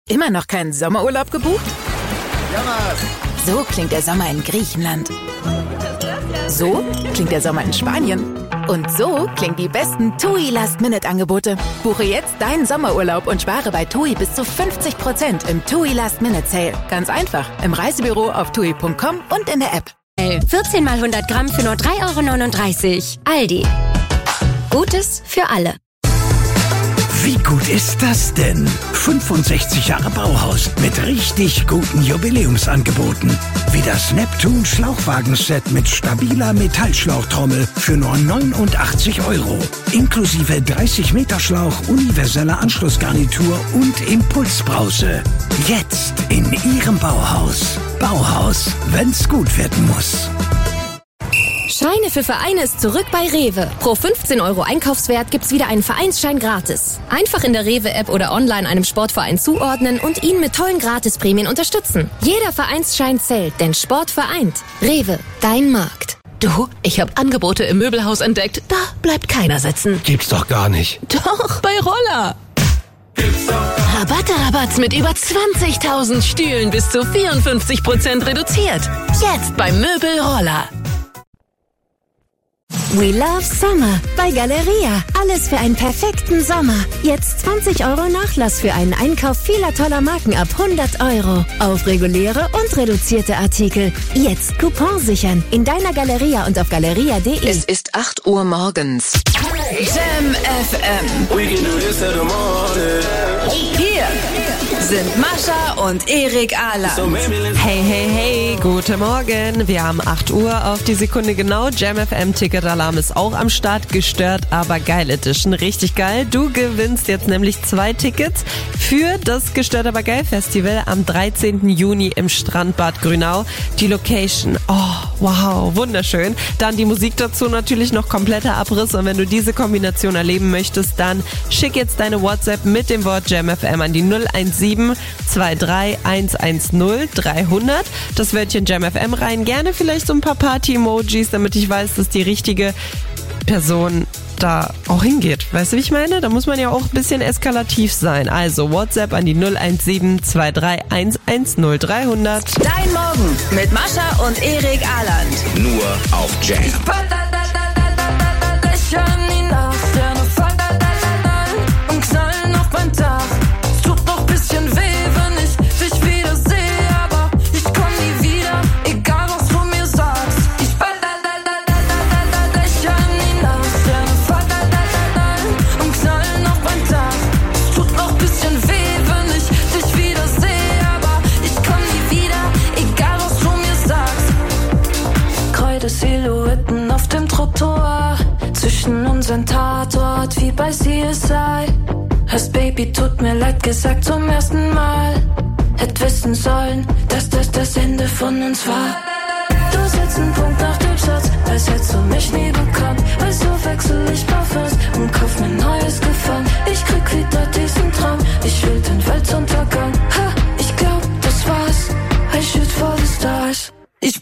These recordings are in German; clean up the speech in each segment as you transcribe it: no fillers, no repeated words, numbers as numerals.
Immer noch keinen Sommerurlaub gebucht? So klingt der Sommer in Griechenland. So klingt der Sommer in Spanien. Und so klingen die besten TUI Last-Minute-Angebote. Buche jetzt deinen Sommerurlaub und spare bei TUI bis zu 50% im TUI Last-Minute-Sale. Ganz einfach. Im Reisebüro auf TUI.com und in der App. 14 mal 100 Gramm für nur 3,39 €. Aldi. Gutes für alle. Wie gut ist das denn? 65 Jahre Bauhaus mit richtig guten Jubiläumsangeboten. Wie das Neptun Schlauchwagenset mit stabiler Metallschlauchtrommel für nur 89 €. Inklusive 30 Meter Schlauch, universelle Anschlussgarnitur und Impulsbrause. Jetzt in Ihrem Bauhaus. Bauhaus, wenn's gut werden muss. Scheine für Vereine ist zurück bei Rewe. Pro 15 € Einkaufswert gibt's wieder einen Vereinsschein gratis. Einfach in der Rewe-App oder online einem Sportverein zuordnen und ihn mit tollen Gratisprämien unterstützen. Jeder Vereinsschein zählt, denn Sport vereint. Rewe, dein Markt. Du, ich habe Angebote im Möbelhaus entdeckt. Da bleibt keiner sitzen. Gibt's doch gar nicht. Doch, bei Roller. Rabatte mit über 20.000 Stühlen bis zu 54% reduziert. Jetzt beim Möbel Roller. We love Summer bei Galeria. Alles für einen perfekten Sommer. Jetzt 20 € Nachlass für einen Einkauf vieler toller Marken ab 100 € auf reguläre und reduzierte Artikel. Jetzt Coupon sichern in deiner Galeria und auf galeria.de. Es ist 8 Uhr morgens. Jam FM. Hier sind Mascha und Erik Aland. Hey, guten Morgen. Wir haben 8 Uhr auf die Sekunde genau. Jam FM Ticketalarm ist auch am Start. Gestört, aber geil Edition. Richtig geil. Du gewinnst jetzt nämlich 2 Tickets für das Gestört, aber geil Festival am 13. Juni im Strandbad Grünau. Die Location, oh, wow, wunderschön. Dann die Musik dazu natürlich noch kompletter Abriss. Und wenn du diese Kombination erleben möchtest, dann schick jetzt deine WhatsApp mit dem Wort Jam FM an die 017 23 110 300. Das Wörtchen Jam FM rein. Gerne vielleicht so ein paar Party-Emojis, damit ich weiß, dass die richtige Person da auch hingeht. Weißt du, wie ich meine? Da muss man ja auch ein bisschen eskalativ sein. Also WhatsApp an die 017 23 110 300. Dein Morgen mit Mascha und Erik Aland. Nur auf Jam. Silhouetten auf dem Trottoir, zwischen unseren Tatort wie bei CSI. Hast Baby, tut mir leid gesagt zum ersten Mal. Hätt wissen sollen, dass das Ende von uns war. Du setzt einen Punkt nach dem Satz, als hättest du mich nie bekommen. Also wechsel ich Parfums und kauf mir neues Gefangen. Ich krieg wieder diesen Traum, ich will den Weltuntergang. Ha, ich glaub, das war's, I shoot for the stars. Ich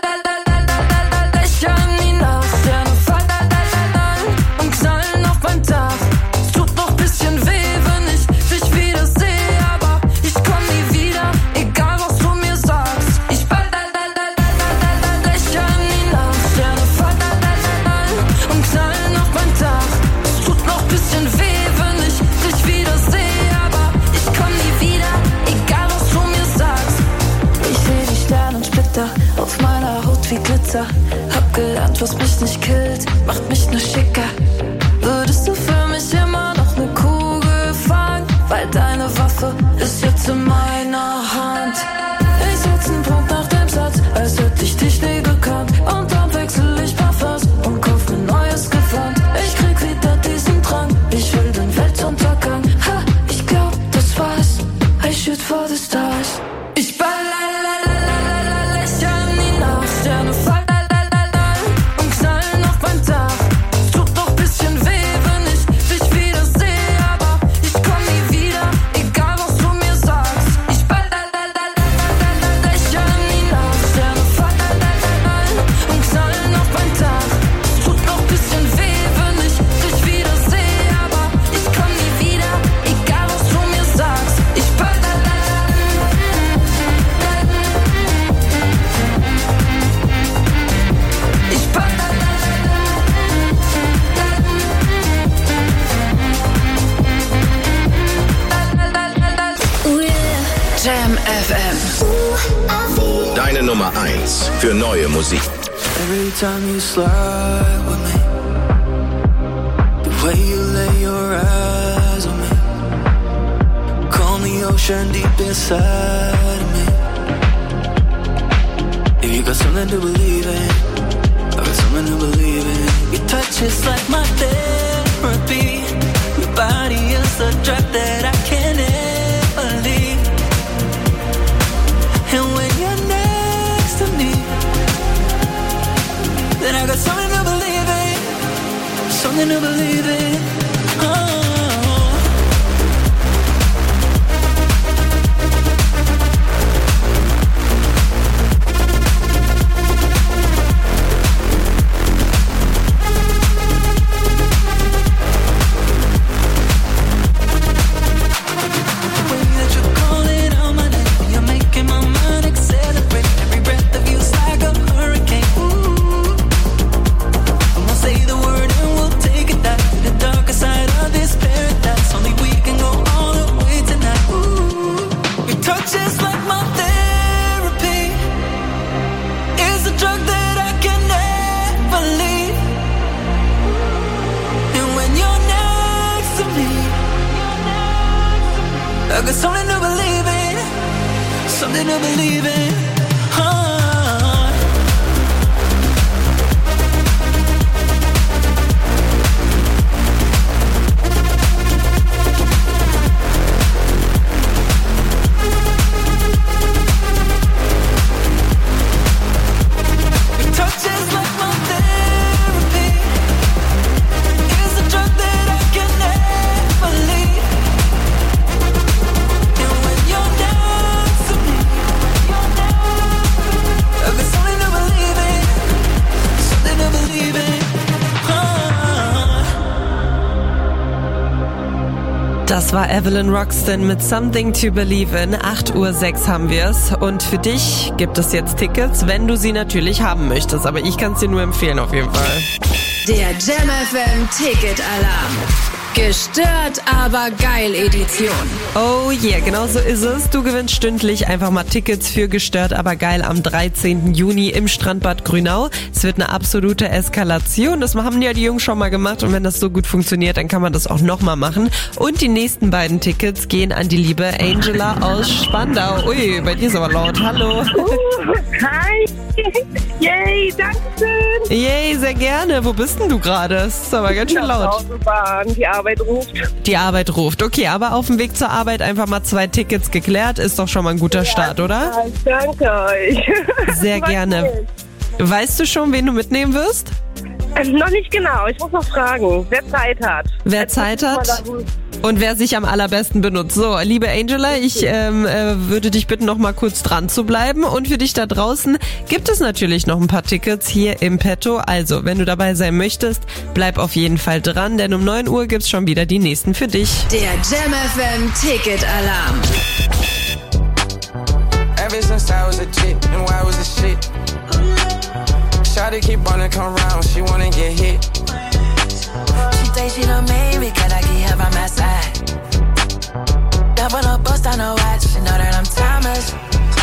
auf meiner Haut wie Glitzer. Hab gelernt, was mich nicht killt, macht mich nur schicker. Würdest du für mich immer noch ne Kugel fangen? Weil deine Waffe ist jetzt in meiner Hand. Ich setz einen Punkt nach dem Satz, als hätte ich dich nie gekannt. Und dann wechsel ich Parfums und kauf mir neues Gewand. Ich krieg wieder diesen Drang, ich will den Weltuntergang. Ha, ich glaub, das war's, I shoot for the stars. Ich Sterne fallen und knallen auf mein Dach. Es tut noch bisschen weh, wenn ich dich wieder sehe, aber ich komm nie wieder, egal was du mir sagst. Ich lächle nie nach. Sterne fallen und knallen auf mein Dach. Es tut noch bisschen weh, wenn ich dich wieder sehe, aber ich komm nie wieder, egal was du mir sagst. Ich FM. Deine Nummer 1 für neue Musik. Every time you slide with me, the way you lay your eyes on me, calm the ocean deep inside of me. If you got something to believe in, I got something to believe in. Your touch is like my therapy. Your body is a drug that I can't ever leave. And when you're next to me, then I got something to believe in. Something to believe in. Oh. I got something to believe in, something to believe in. Das war Evelyn Roxton mit Something to Believe in. 8:06 Uhr haben wir es. Und für dich gibt es jetzt Tickets, wenn du sie natürlich haben möchtest. Aber ich kann es dir nur empfehlen auf jeden Fall. Der Jam FM Ticket Alarm. Gestört, aber geil Edition. Oh yeah, genau so ist es. Du gewinnst stündlich einfach mal Tickets für Gestört, aber geil am 13. Juni im Strandbad Grünau. Es wird eine absolute Eskalation. Das haben ja die Jungs schon mal gemacht und wenn das so gut funktioniert, dann kann man das auch nochmal machen. Und die nächsten beiden Tickets gehen an die liebe Angela aus Spandau. Ui, bei dir ist aber laut. Hallo. Hi. Yay, danke schön. Yay, sehr gerne. Wo bist denn du gerade? Es ist aber ganz schön laut. Autobahn, die Arbeit ruft. Die Arbeit ruft. Okay, aber auf dem Weg zur Arbeit einfach mal 2 Tickets geklärt. Ist doch schon mal ein guter Start, oder? Ja, danke euch. Sehr gerne. Weißt du schon, wen du mitnehmen wirst? Noch nicht genau. Ich muss noch fragen, wer Zeit hat. Wer Zeit hat und wer sich am allerbesten benutzt. So, liebe Angela, ich würde dich bitten, noch mal kurz dran zu bleiben. Und für dich da draußen gibt es natürlich noch ein paar Tickets hier im Petto. Also, wenn du dabei sein möchtest, bleib auf jeden Fall dran, denn um 9 Uhr gibt's schon wieder die nächsten für dich. Der Jam FM Ticket Alarm. Ever since I was a chick, and why was a shit? Shawty keep wanna come round, she wanna get hit. She thinks she done made me, cause I keep her by my side. Double up, bust on her watch, she know that I'm timeless.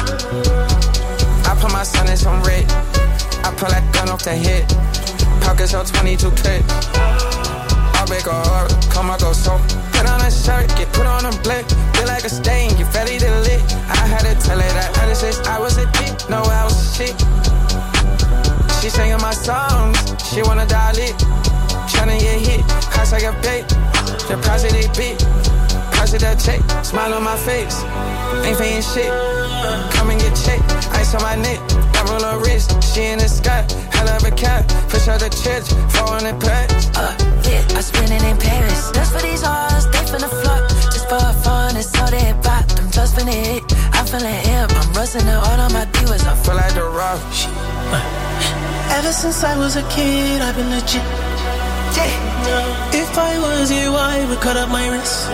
I put my son in some red, I pull that gun off the hip. Pockets on 22 clip. I'll make her hard, come I go so. Put on a shirt, get put on a blick. Feel like a stain, get ready to lit. I had to tell her that I just I was a dick, no I was a shit. She singing my songs, she wanna dial it. Tryna get hit, house I got paid. The price of they beat, price of that check. Smile on my face, ain't paying shit. Come and get checked, ice on my neck. I roll her wrist, she in the sky. Hell of a cat, push out the church, 400 packs. Yeah, I spend it in Paris. Just for these hoes, they finna flop. Just for fun, it's all they pop. Them just finna hit, I'm feeling hip. I'm rusting out all of my divas. I feel like the rock. Ever since I was a kid, I've been legit. If I was you, I would cut up my wrist.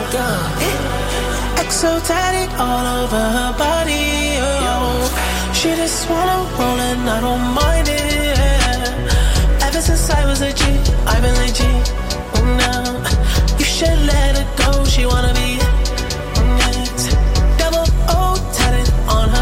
Exotic all over her body. Oh. She just wanna roll and I don't mind it. Ever since I was a G, I've been legit. Now you should let her go. She wanna be it. Double O tatted on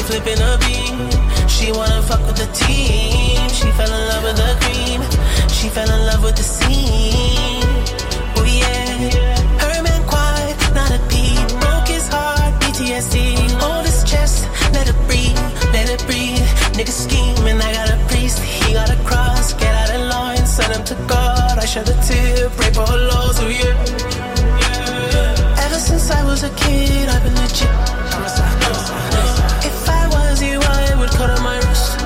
flipping a bean. She wanna fuck with the team. She fell in love with the cream. She fell in love with the scene. Oh yeah. Her man quiet, not a peep. Broke his heart, PTSD. Hold his chest, let it breathe, let it breathe. Nigga scheming, I got a priest. He got a cross, get out of line, send him to God. I shed a tear, pray for her loss, oh yeah. Ever since I was a kid, I've been legit. If I was you, I would cut on my wrist.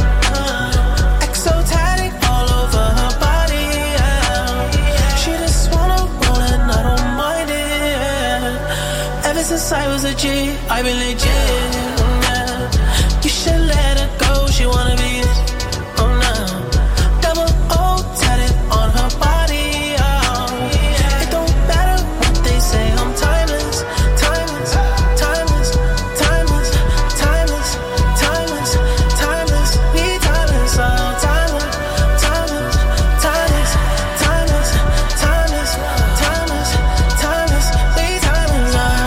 Exotic all over her body, yeah. She just wanna roll and I don't mind it, yeah. Ever since I was a G, I've been legit, yeah. You should let her go, she wanna be it, oh no. Double O tatted on her body, oh. It don't matter what they say, I'm timeless, timeless, timeless, timeless, timeless, timeless, timeless, we timeless, oh. Timeless, timeless, timeless, timeless, timeless, timeless, timeless, we timeless, oh.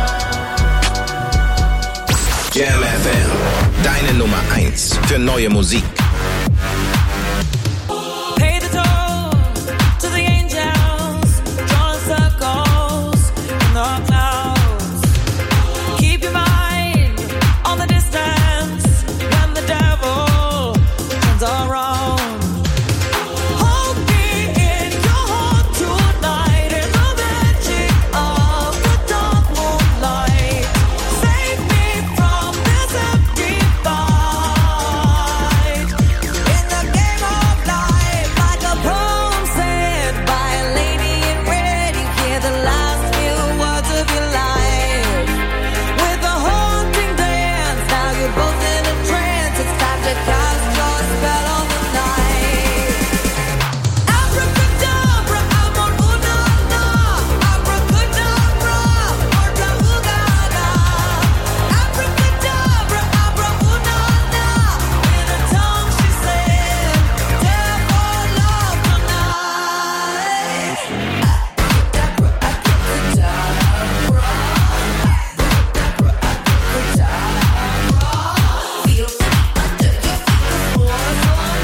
Jam FM, deine Nummer 1 für neue Musik. Pay the toll to the angels, drawing circles in the clouds. Keep your mind on the distance when the devil turns around. Hold me in your heart tonight in the magic of the dark moonlight. Save me from this empty fight. In the game of life, like a poem said by a lady in red, you hear the last few words of your life. With a haunting dance, now you're both in a trance. It's time to cast your spell on the night. Abracadabra, amor una na. Abracadabra, orta ugada. Abracadabra, abra una na. In a tongue she said, devil love tonight. Feel under your feet, the floor's on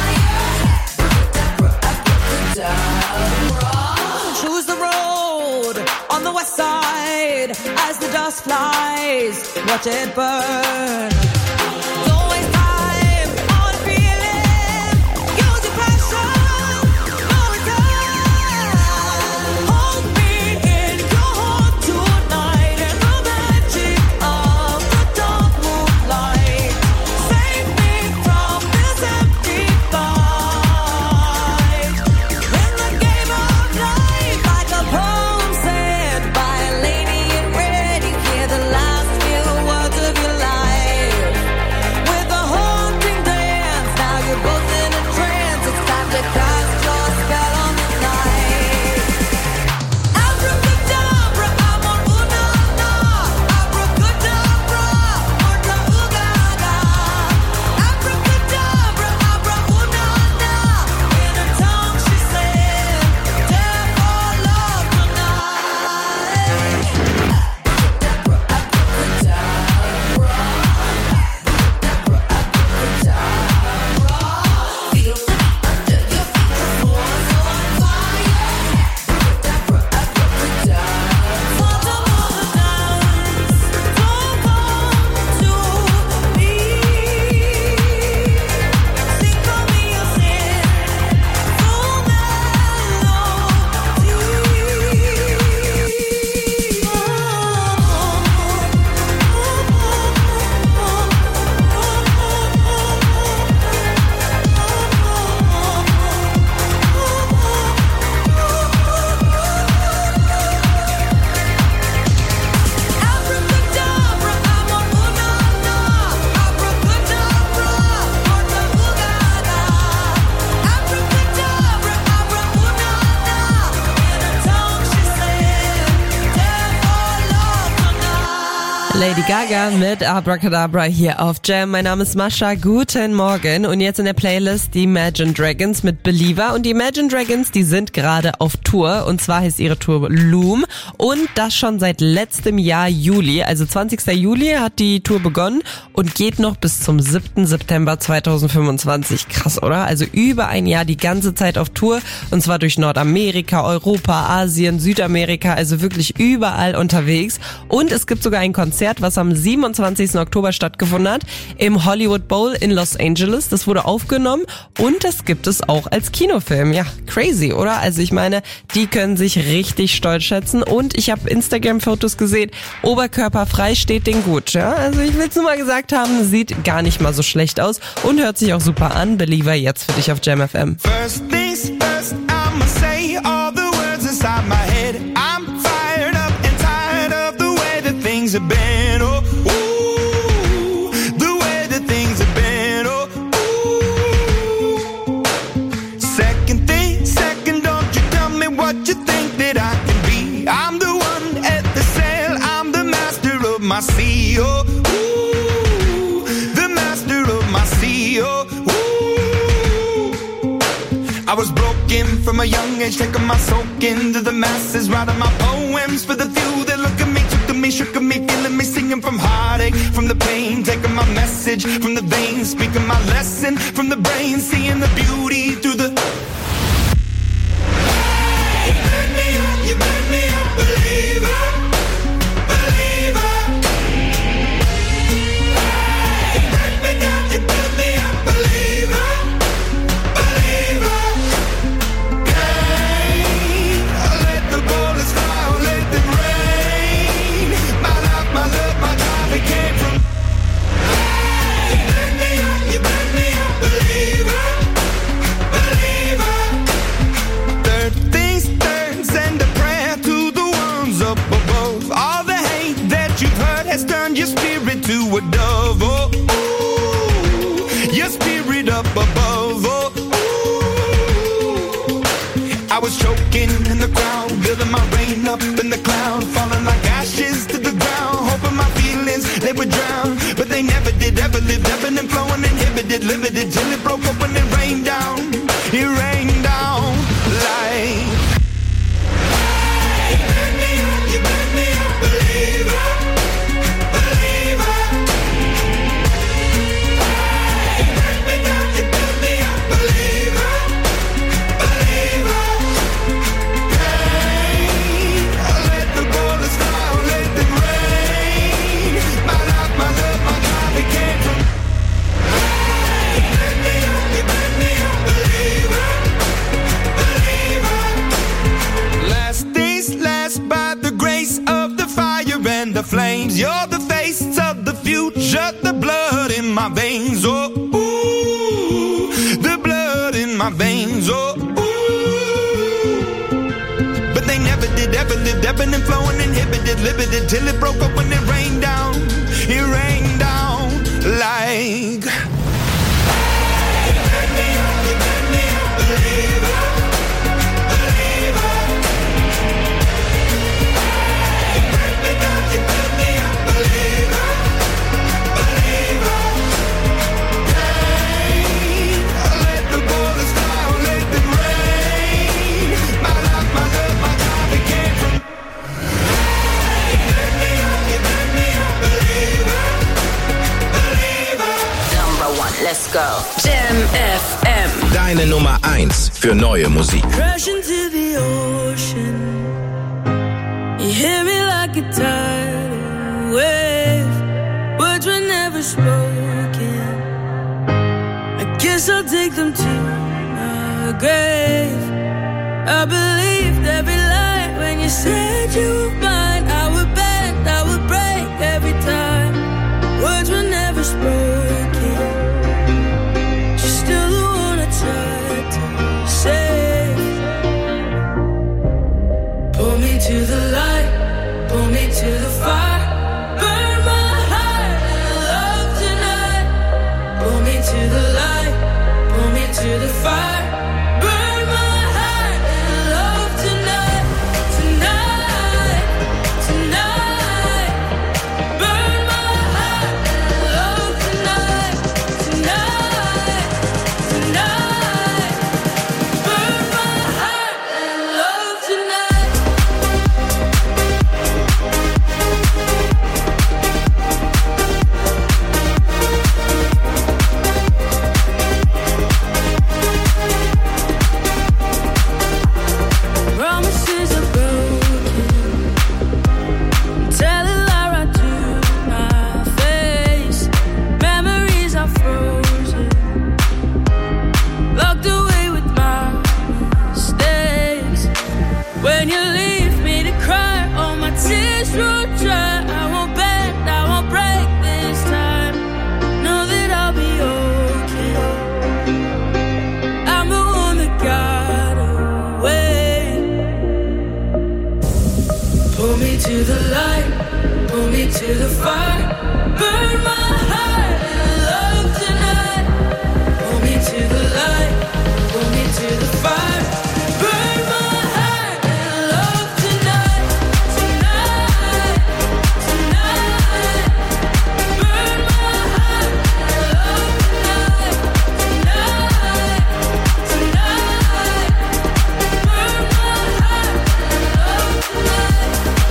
fire. Choose the road on the west side as the dust flies. Watch it burn. Don't waste time on feeling. Use your passion. No return. Hold me in your heart tonight in the magic of the dark moonlight. Save me from this empty fight. In the game of life, like a poem said by a lady in red, you hear the last few words of your life. Lady Gaga mit Abracadabra hier auf Jam. Mein Name ist Mascha. Guten Morgen. Und jetzt in der Playlist die Imagine Dragons mit Believer. Und die Imagine Dragons, die sind gerade auf Tour. Und zwar heißt ihre Tour Loom. Und das schon seit letztem Jahr Juli. Also 20. Juli hat die Tour begonnen und geht noch bis zum 7. September 2025. Krass, oder? Also über ein Jahr die ganze Zeit auf Tour. Und zwar durch Nordamerika, Europa, Asien, Südamerika. Also wirklich überall unterwegs. Und es gibt sogar ein Konzert, was am 27. Oktober stattgefunden hat, im Hollywood Bowl in Los Angeles. Das wurde aufgenommen und das gibt es auch als Kinofilm. Ja, crazy, oder? Also ich meine, die können sich richtig stolz schätzen und ich habe Instagram-Fotos gesehen, oberkörperfrei steht denen gut. Ja? Also ich will es nur mal gesagt haben, sieht gar nicht mal so schlecht aus und hört sich auch super an. Believer jetzt für dich auf Jam FM. First things first, I'ma say all the words inside my head. I'm fired up and tired of the way that things have been. Oh, ooh, the way that things have been. Oh, ooh. Second thing, second, don't you tell me what you think that I can be. I'm the one at the sail, I'm the master of my sea. Oh, ooh, the master of my sea. Oh, ooh. I was broken from a young age, taking my soak into the masses, writing my poems for the few that look at me, took to me, shook at me, feeling me, singing from heartache, from the pain, taking my message from the veins, speaking my lesson from the brain, seeing the beauty through the. Hey, you burn me up, believer, believer. Hey, you burn me down, you burn me up, believer, believer. Hey, let the bullets fly, let them rain. My life, my love, my time, it came from. Hey, you burn me up, believer, believer. Third things third, send a prayer to the ones up above. All the hate that you've heard has turned your spirit to a dove. Oh, ooh, your spirit up above. Oh, ooh. I was choking in the crowd, building my rain up in the cloud, falling like ashes to the ground, hoping my feelings they would drown, but they never did. Ever lived, ebbing and flowing, inhibited, limited, till it broke up when it rained down. It rained down like. Hey, you burn me up, believer, believer. Hey, you burn me down, you burn me up, believer, believer. Hey, let the bullets fly, let them rain. My life, my love, my God, it came from. Hey, you burn me up, believer, believer. Last days last by the grace of the fire and the flames. You're the face of the future, the blood in my veins. Oh, ooh, the blood in my veins. Oh, ooh. But they never did, ever lived, ebbing and flowing, inhibited, limited, till it broke up when it rained down. It rained down like. Hey, you burn me up, believer, believer. Hey, you burn me down, you burn me up, believer, believer. Hey, let the bullets fly, let them rain. My life, my love, my time, it came from. Hey, you burn me up, believer, believer. Number 1, let's go. Jam FM. Deine Nummer 1 für neue Musik. Crash into the ocean. You hear me like a tidal wave. Words were never spoken. I guess I'll take them to my grave. I believed every lie when you said you were mine. I would bend, I would break every time. Words were never spoken. You're still the one I tried to save. Pull me to the light, pull me to the fire. Burn my heart and love tonight. Pull me to the light, pull me to the fire. Burn my heart and love tonight, tonight. true try. I won't bend, I won't break this time. Know that I'll be okay. I'm the one that got away. Pull me to the light, pull me to the fire. Burn my heart in love tonight. Pull me to the light, pull me to the fire. Burn my heart in love tonight. Tonight, tonight. Burn my heart in love tonight. Tonight, tonight. Burn my heart in love tonight.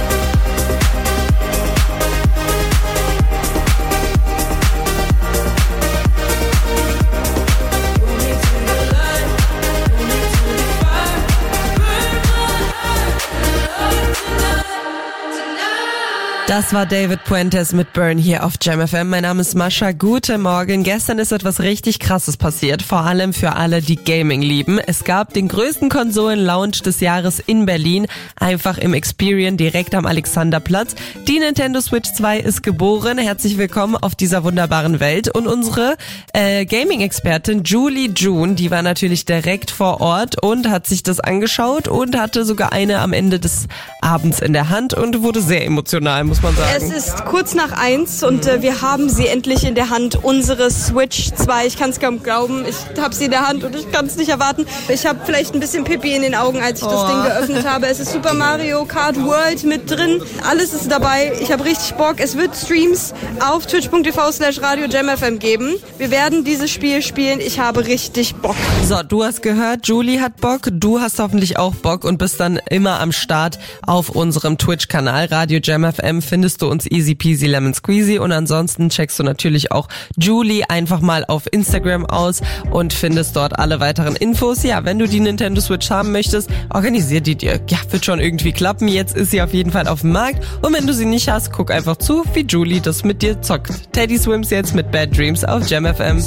Das war David Puentes mit Burn hier auf Jam FM. Mein Name ist Mascha. Guten Morgen. Gestern ist etwas richtig Krasses passiert, vor allem für alle, die Gaming lieben. Es gab den größten Konsolen-Launch des Jahres in Berlin, einfach im Experian direkt am Alexanderplatz. Die Nintendo Switch 2 ist geboren. Herzlich willkommen auf dieser wunderbaren Welt. Und unsere Gaming-Expertin Julie June, die war natürlich direkt vor Ort und hat sich das angeschaut und hatte sogar eine am Ende des Abends in der Hand und wurde sehr emotional, muss man sagen. Es ist kurz nach 1 und wir haben sie endlich in der Hand, unsere Switch 2. Ich kann es kaum glauben, ich habe sie in der Hand und ich kann es nicht erwarten. Ich habe vielleicht ein bisschen Pipi in den Augen, als ich das Ding geöffnet habe. Es ist Super Mario Kart World mit drin, alles ist dabei. Ich habe richtig Bock. Es wird Streams auf twitch.tv/Radio-JamFM geben. Wir werden dieses Spiel spielen. Ich habe richtig Bock. So, du hast gehört, Julie hat Bock, du hast hoffentlich auch Bock und bist dann immer am Start auf unserem Twitch-Kanal Radio Jam FM. Findest du uns easy peasy lemon squeezy und ansonsten checkst du natürlich auch Julie einfach mal auf Instagram aus und findest dort alle weiteren Infos. Ja, wenn du die Nintendo Switch haben möchtest, organisier die dir. Ja, wird schon irgendwie klappen. Jetzt ist sie auf jeden Fall auf dem Markt und wenn du sie nicht hast, guck einfach zu, wie Julie das mit dir zockt. Teddy Swims jetzt mit Bad Dreams auf Jam FM.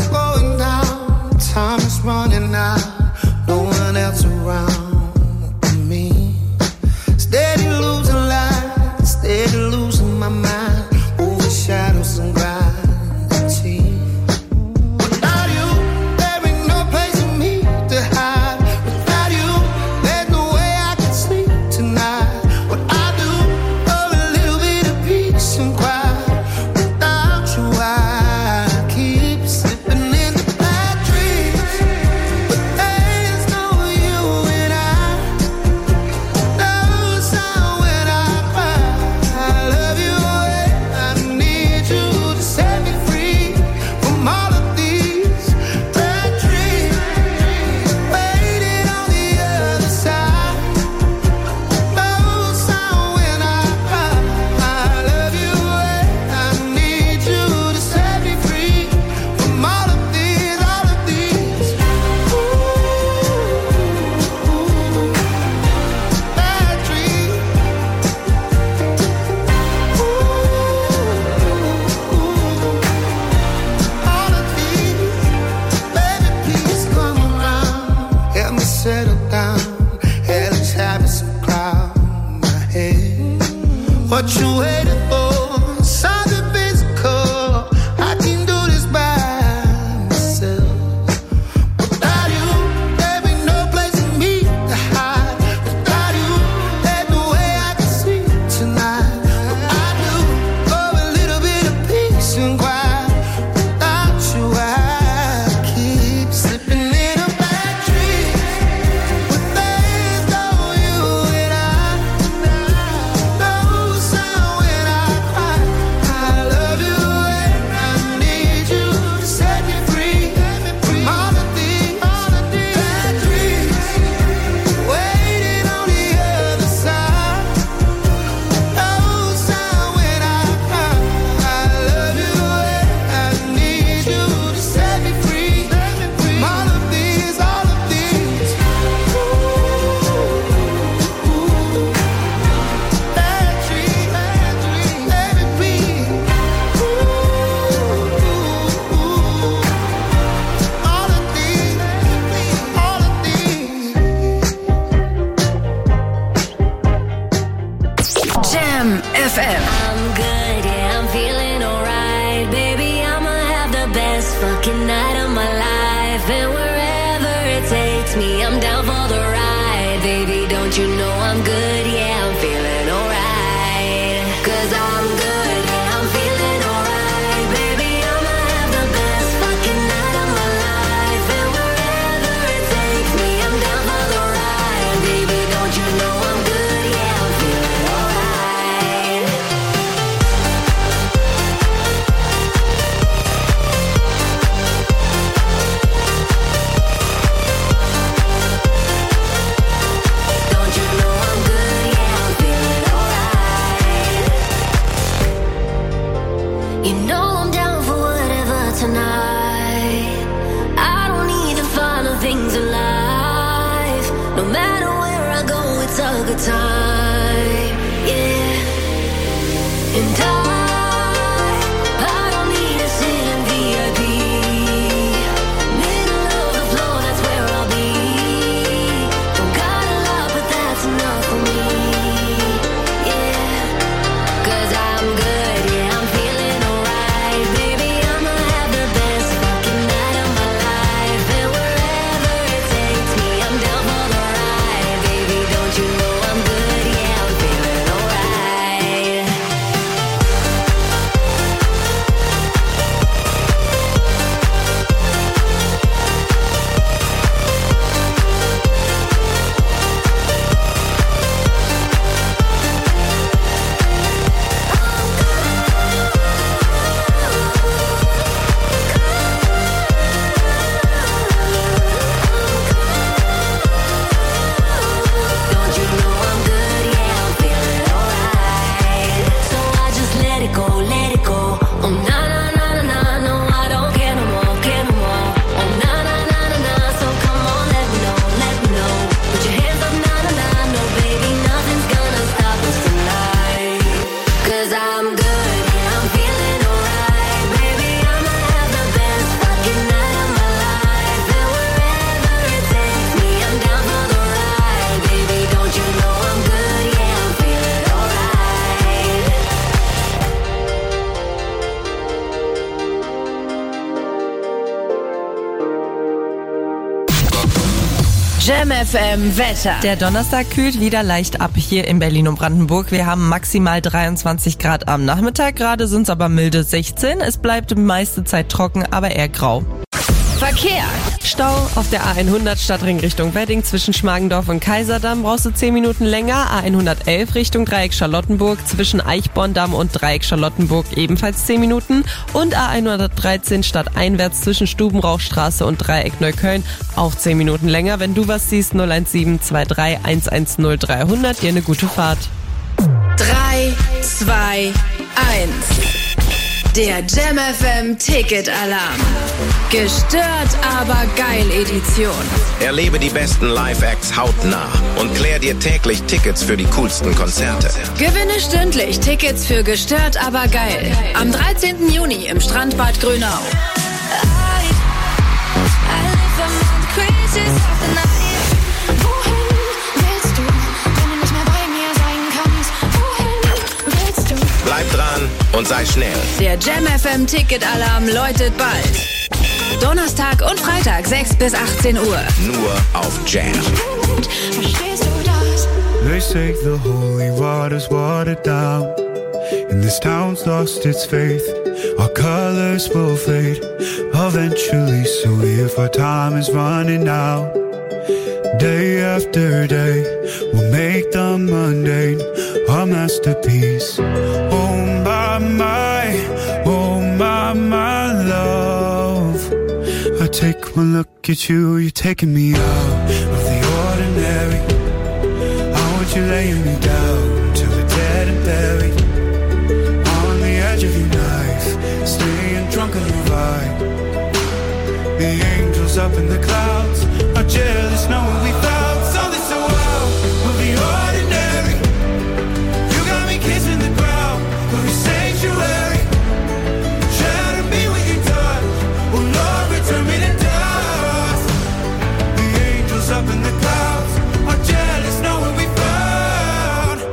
Time is running out, no one else around me. Steady losing light, steady losing my mind, over shadows and gravity. Without you, there ain't no place for me to hide. Without you, there's no way I can sleep tonight. What I do, oh, a little bit of peace and quiet. Without you, I keep slipping in the bad dreams. But there's no you and I. No sound when I cry. I love you and I need you to set me free from all of these bad dreams. Waiting on the other side. No sound when I cry. I love you and I need you to set me free from all of these bad dreams. All of these, baby, please come around. Help me settle down. Hellish habits of cloud my head. What you waiting for? Something physical. I can do this by myself. Without you, there ain't no place for me to hide. Without you, there's no way I can sleep tonight. What I do, oh, a little bit of peace and quiet. Without you, I keep slipping in a bad dream. But there's no you and I. No sound when I Jam FM. I'm good, yeah, I'm feeling alright. Baby, I'ma have the best fucking night of my life. And wherever it takes me, I'm down for the ride. Baby, don't you know I'm good, yeah, I'm feeling alright. 'Cause I'm good, yeah, I'm feeling alright. Baby, I'ma have the best fucking night of my life. And wherever it takes me, I'm down for the ride. Baby, don't you know I'm good, yeah, I'm feeling alright. Don't you know I'm good, yeah, I'm feeling alright. You know I'm down for whatever tonight. I don't need the final things in life. No matter where I go, it's a good time. Yeah. And I don't need to sit in VIP. Middle of the floor, that's where I'll be. Don't got a lot, but that's enough for me. Yeah. 'Cause I'm good, yeah, I'm feeling alright. Baby, I'ma have the best fucking night of my life. And wherever it takes me, I'm down for the ride. Baby, don't you know I'm good, yeah, I'm feeling alright. Don't you know I'm good, yeah, I'm feeling alright. So I just let it go, let it go. Oh na na na na na, no I don't care no more, care no more. Oh na na na na na, so come on, let me know, let me know. Put your hands up, na na na, no baby, nothing's gonna stop us tonight. 'Cause I'm good, yeah, I'm feeling alright. Baby, I'ma have the best fucking night of my life. And wherever it takes me, I'm down for the ride. Baby, don't you know I'm good, yeah, I'm feeling alright. Jam FM Wetter. Der Donnerstag kühlt wieder leicht ab hier in Berlin und Brandenburg. Wir haben maximal 23 Grad am Nachmittag, gerade sind es aber milde 16. Es bleibt die meiste Zeit trocken, aber eher grau. Verkehr. Stau auf der A100 Stadtring Richtung Wedding zwischen Schmargendorf und Kaiserdamm brauchst du 10 Minuten länger. A111 Richtung Dreieck Charlottenburg zwischen Eichborndamm und Dreieck Charlottenburg ebenfalls 10 Minuten. Und A113 stadteinwärts zwischen Stubenrauchstraße und Dreieck Neukölln auch 10 Minuten länger. Wenn du was siehst, 017 23 110 300. Dir eine gute Fahrt. 3, 2, 1. Der Jam FM Ticket Alarm. Gestört, aber geil Edition. Erlebe die besten Live-Acts hautnah und klär dir täglich Tickets für die coolsten Konzerte. Gewinne stündlich Tickets für Gestört, aber geil. Am 13. Juni im Strandbad Grünau. Bleib dran und sei schnell. Der Jam FM Ticket Alarm läutet bald. Donnerstag und Freitag 6 bis 18 Uhr. Nur auf Jam. They say the holy water's watered down, and this town's lost its faith. Our colors will fade eventually, so if our time is running out, day after day, we'll make the mundane our masterpiece. Oh my love, I take one look at you, you're taking me out of the ordinary. I want you laying me down till we're dead and buried, on the edge of your knife, staying drunk on your vibe. The angels up in the clouds are jealous knowing we found something so wild of the ordinary. You got me kissing the ground of your sanctuary. Shatter me with your touch, oh Lord, return me to dust. The angels up in the clouds are jealous knowing we found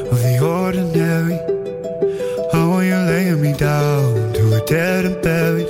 of the ordinary? How are you laying me down to a dead and buried?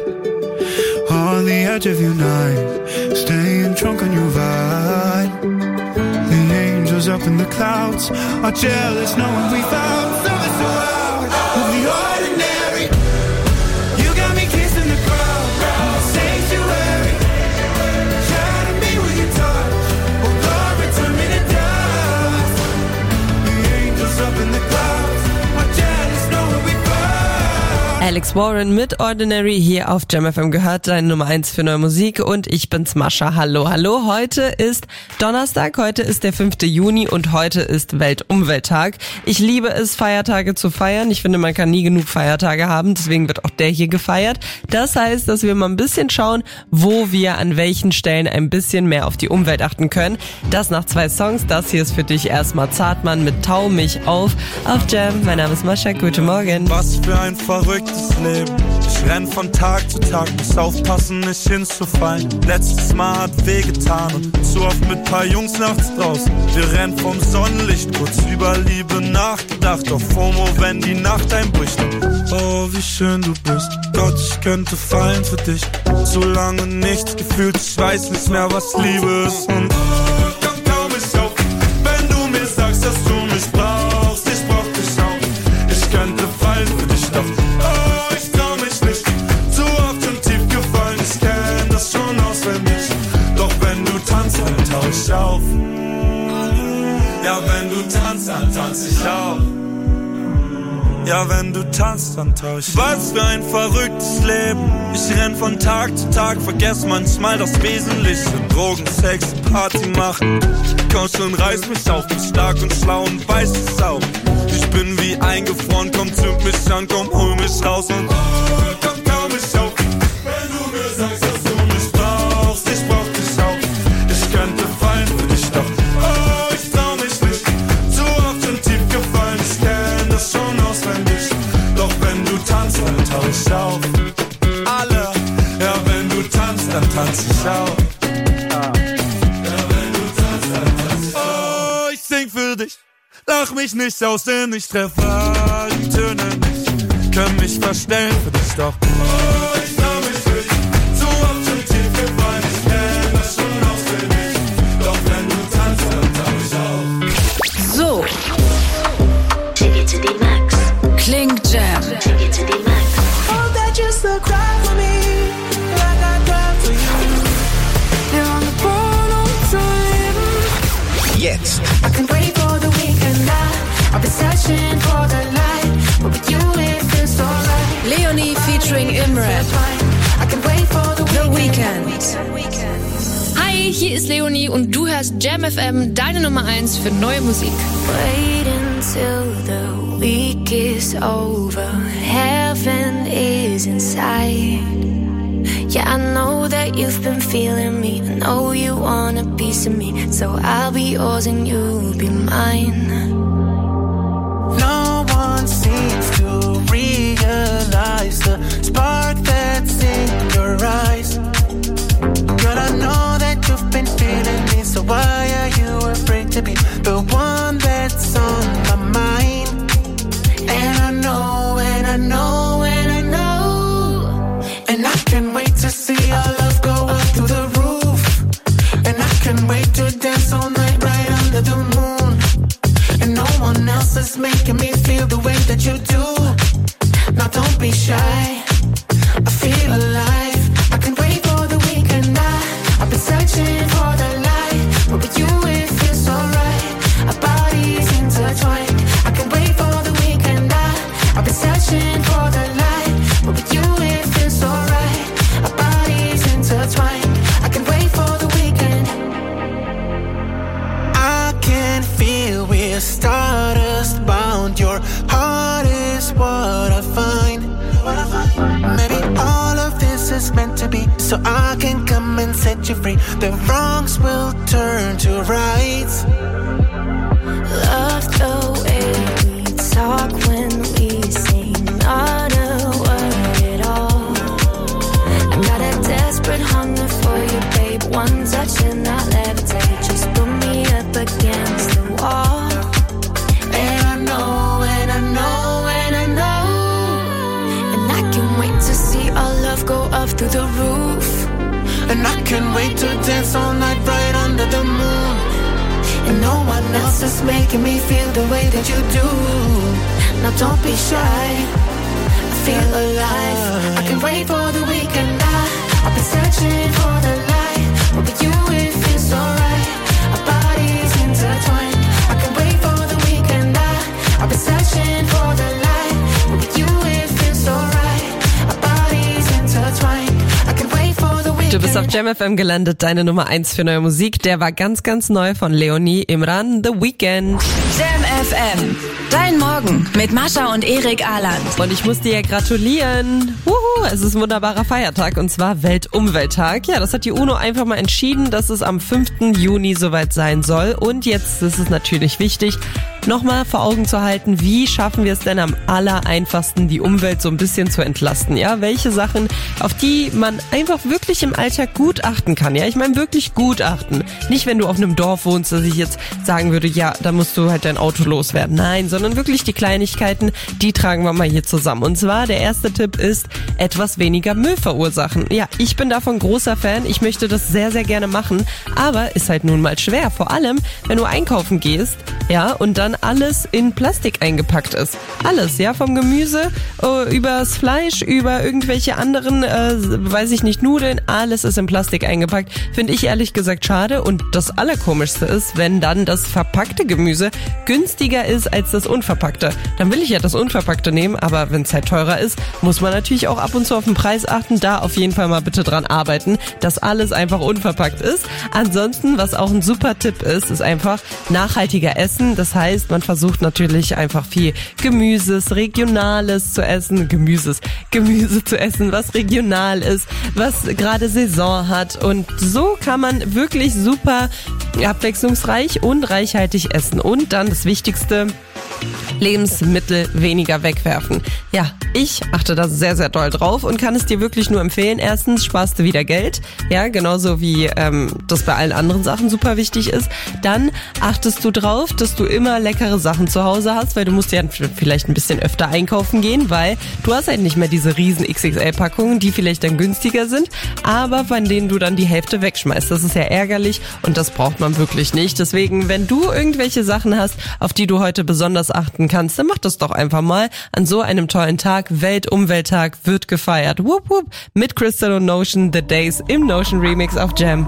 On the edge of your night, staying drunk on your vine. The angels up in the clouds are jealous knowing we found something so out of the ordinary. You got me kissing the ground, sanctuary. Shatter me with your touch, oh Lord, return me to dust. The angels up in the clouds are jealous knowing we found. Alex Warren mit Ordinary hier auf Jam FM gehört, deine Nummer 1 für neue Musik und ich bin's Mascha. Hallo, hallo. Heute ist Donnerstag, heute ist der 5. Juni und heute ist Weltumwelttag. Ich liebe es, Feiertage zu feiern. Ich finde, man kann nie genug Feiertage haben, deswegen wird auch der hier gefeiert. Das heißt, dass wir mal ein bisschen schauen, wo wir an welchen Stellen ein bisschen mehr auf die Umwelt achten können. Das nach 2 Songs. Das hier ist für dich erstmal Zartmann mit Tau mich auf Jam. Mein Name ist Mascha, guten Morgen. Was für ein verrücktes Leben. Ich renn von Tag zu Tag, muss aufpassen, nicht hinzufallen. Letztes Mal hat wehgetan und zu oft mit paar Jungs nachts draußen. Wir rennen vom Sonnenlicht, kurz über Liebe nachgedacht. Auf FOMO, wenn die Nacht einbricht. Oh, wie schön du bist. Gott, ich könnte fallen für dich. So lange nichts gefühlt, ich weiß nicht mehr, was Liebe ist. Und komm, tau mich auf, wenn du mir sagst, dass du mich brauchst. Ich brauch dich auch. Ich könnte fallen für dich, doch ich trau mich nicht. Zu oft und tief gefallen, ich kenn das schon auswendig. Doch wenn du tanzt, dann tau ich auf. Ja, wenn du tanzt, dann tanz ich auch. Ja, wenn du tanzt, dann tau ich. Was für ein verrücktes Leben. Ich renn von Tag zu Tag, vergess manchmal das Wesentliche. Drogen, Sex, Party machen. Komm schon, reiß mich auf, bin stark und schlau und weiß es auch. Ich bin wie eingefroren, komm, zünd mich an, komm, hol mich raus und komm, tau mich auf. Wenn du mir sagst, dass du mich brauchst, ich brauch dich auch. Ich könnte fallen für dich, doch ich trau mich nicht. Zu oft und tief gefallen, ich kenn das schon auswendig. Doch wenn du tanzt, dann tau ich auf. Alle, ja, wenn du tanzt, dann tanz ich auch. Ich sing für dich, lach mich nicht aus, denn ich treffe die Töne nicht. Können mich verstellen für dich, doch ich trau mich für dich. Zu oft schon tief gefallen, ich kenn das schon auswendig. Doch wenn du tanzt, dann tau ich auf. So Take it to the max. klingt Jam. Take it to the max. Oh, that just a cry for me, like I cried for you. They're on the phone to live. Jetzt I can wait for the weekend. I've been searching for the light, but with you it feels alright. Leonie featuring Imran. I can wait for The Weeknd. Hi, hier ist Leonie und du hörst Jam FM, deine Nummer 1 für neue Musik. Wait until the week is over. Heaven is inside. Yeah, I know that you've been feeling me. I know you want a piece of me. So I'll be yours and you'll be mine. No one seems to realize the spark that's in your eyes. Girl, I know that you've been feeling me, so why are you afraid to be the one that's on my mind? And I know, and I know, and I know. And I can't wait to see our love go up through the roof. And I can't wait to dance all night right under the moon. And no one else is making me feel the way that you do. Now don't be shy, I feel alive. I can wait for the weekend. I've been searching for the light, but with you it feels alright. Our bodies intertwined. I can wait for the weekend. I've been searching for the light, but with you it feels alright. Our bodies intertwined. I can wait for the weekend. I can feel we're stardust bound. Your heart is what I find. Maybe all of this is meant to be, so I can come and set you free. The wrongs will turn to rights. Love the way we talk when we sing, not a word at all. I got a desperate hunger for you, babe. One touch and I'll levitate. Just put me up against the wall. And I know And I can't wait to dance all night right under the moon. And no one else is making me feel the way that you do. Now don't be shy, I feel alive. I can wait for the weekend. I've been searching for the light, but with you it feels so right. Our bodies intertwined. I can wait for the weekend. I've been searching for the light, but with you it feels so right. Our bodies intertwined. I can wait for the weekend. Du bist auf Jam FM gelandet, deine Nummer 1 für neue Musik. Der war ganz, ganz neu von Leonie Imran, The Weekend. Jam FM, dein Morgen mit Mascha und Erik Aland. Und ich muss dir ja gratulieren. Es ist ein wunderbarer Feiertag und zwar Weltumwelttag. Ja, das hat die UNO einfach mal entschieden, dass es am 5. Juni soweit sein soll. Und jetzt ist es natürlich wichtig, nochmal vor Augen zu halten, wie schaffen wir es denn am allereinfachsten, die Umwelt so ein bisschen zu entlasten. Ja, welche Sachen, auf die man einfach wirklich im Alltag gut achten kann. Ja, ich meine wirklich gut achten. Nicht, wenn du auf einem Dorf wohnst, dass ich jetzt sagen würde, ja, da musst du halt dein Auto loswerden. Nein, sondern wirklich die Kleinigkeiten, die tragen wir mal hier zusammen. Und zwar, der erste Tipp ist, etwas weniger Müll verursachen. Ja, ich bin davon großer Fan. Ich möchte das sehr, sehr gerne machen. Aber ist halt nun mal schwer. Vor allem, wenn du einkaufen gehst, ja, und dann alles in Plastik eingepackt ist. Alles, ja, vom Gemüse übers Fleisch, über irgendwelche anderen, weiß ich nicht, Nudeln, alles ist in Plastik eingepackt. Finde ich ehrlich gesagt schade. Und das Allerkomischste ist, wenn dann das verpackte Gemüse günstiger ist als das unverpackte. Dann will ich ja das unverpackte nehmen, aber wenn es halt teurer ist, muss man natürlich auch ab und zu auf den Preis achten. Da auf jeden Fall mal bitte dran arbeiten, dass alles einfach unverpackt ist. Ansonsten, was auch ein super Tipp ist einfach nachhaltiger essen. Das heißt, man versucht natürlich einfach viel Gemüses, Regionales zu essen. Gemüse zu essen, was regional ist, was gerade Saison hat. Und so kann man wirklich super abwechslungsreich und reichhaltig essen. Und dann das Wichtigste, Lebensmittel weniger wegwerfen. Ja, ich achte da sehr, sehr doll drauf und kann es dir wirklich nur empfehlen. Erstens sparst du wieder Geld, ja, genauso wie das bei allen anderen Sachen super wichtig ist. Dann achtest du drauf, dass du immer leckere Sachen zu Hause hast, weil du musst ja vielleicht ein bisschen öfter einkaufen gehen, weil du hast halt nicht mehr diese riesen XXL-Packungen, die vielleicht dann günstiger sind, aber von denen du dann die Hälfte wegschmeißt. Das ist ja ärgerlich und das braucht man wirklich nicht. Deswegen, wenn du irgendwelche Sachen hast, auf die du heute besonders achten kannst, dann mach das doch einfach mal an so einem tollen Tag. Weltumwelttag wird gefeiert. Wupp, wupp. Mit Crystal und Notion, The Days im Notion Remix auf Jam.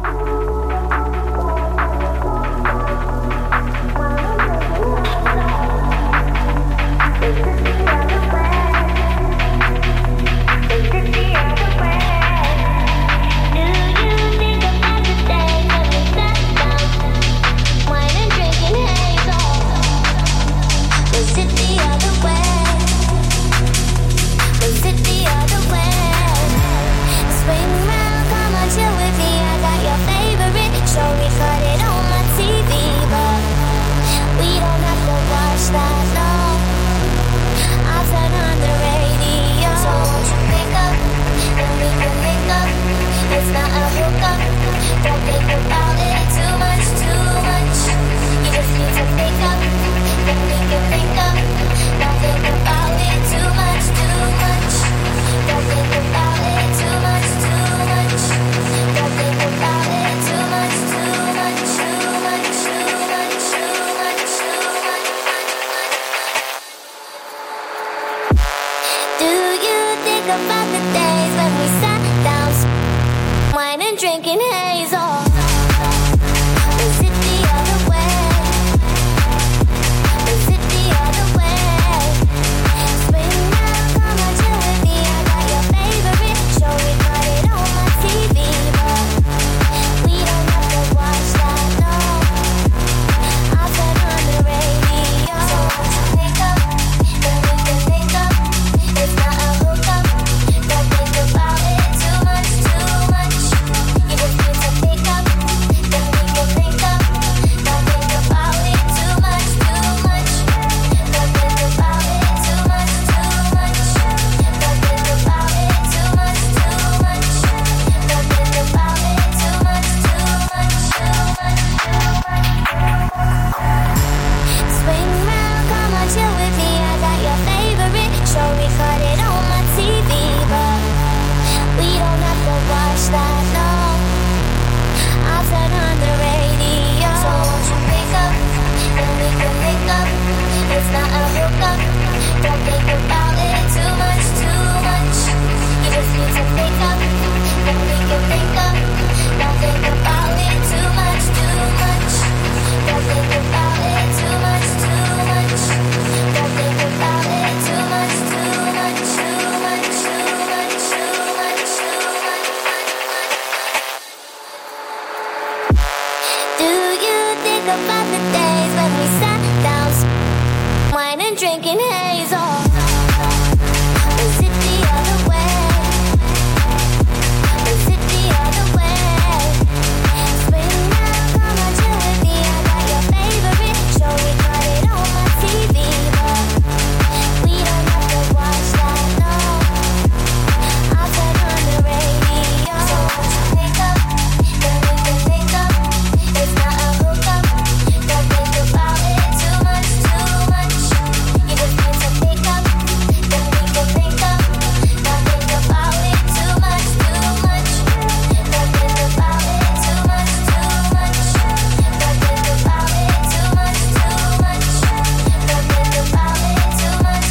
Drinking haze off. Is it the other way? Is it the other way? Spring now, come on, chill with me. I got your favorite show, we got it on my TV, but we don't have to watch that, no. I'll turn on the radio. So won't you pick up, then we can pick up. It's not a hookup, don't think about it too much, too much. You just need to pick drinking haze. Oh, is it the other way? Is it the other way? Spring now, come on, chill with me. I got your favorite show, we got it on my TV, but we don't have to watch that, no. I'll turn on the radio. So won't you pick up, then we can pick up. It's not a hookup, don't think about it too much, too much. You just need to pick up, then we can pick up. Don't think about it too much, too much. Don't think about it too much, too much. Don't think about it too much, too much. Don't think about it too much,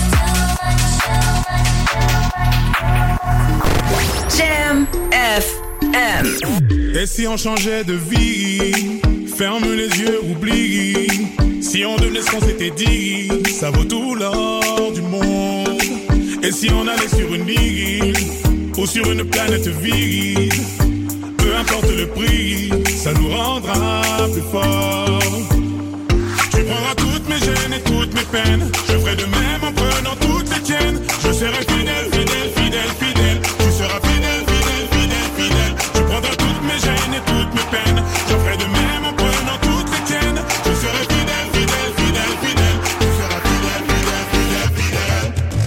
too much, Jam FM. Et si on changeait de vie? Ferme les yeux, oublie. Si on devenait ce qu'on s'était dit, ça vaut tout l'or du monde. Et si on allait sur une île ou sur une planète vide, peu importe le prix, ça nous rendra plus forts. Tu prendras toutes mes gênes et toutes mes peines. Je ferai de même en prenant toutes les tiennes. Je serai fidèle, fidèle, fidèle, fidèle. Tu seras fidèle, fidèle, fidèle, fidèle. Tu prendras toutes mes gênes et toutes mes peines. Je ferai de même en prenant toutes les tiennes. Je serai fidèle, fidèle, fidèle, fidèle. Tu seras fidèle, fidèle, fidèle, fidèle.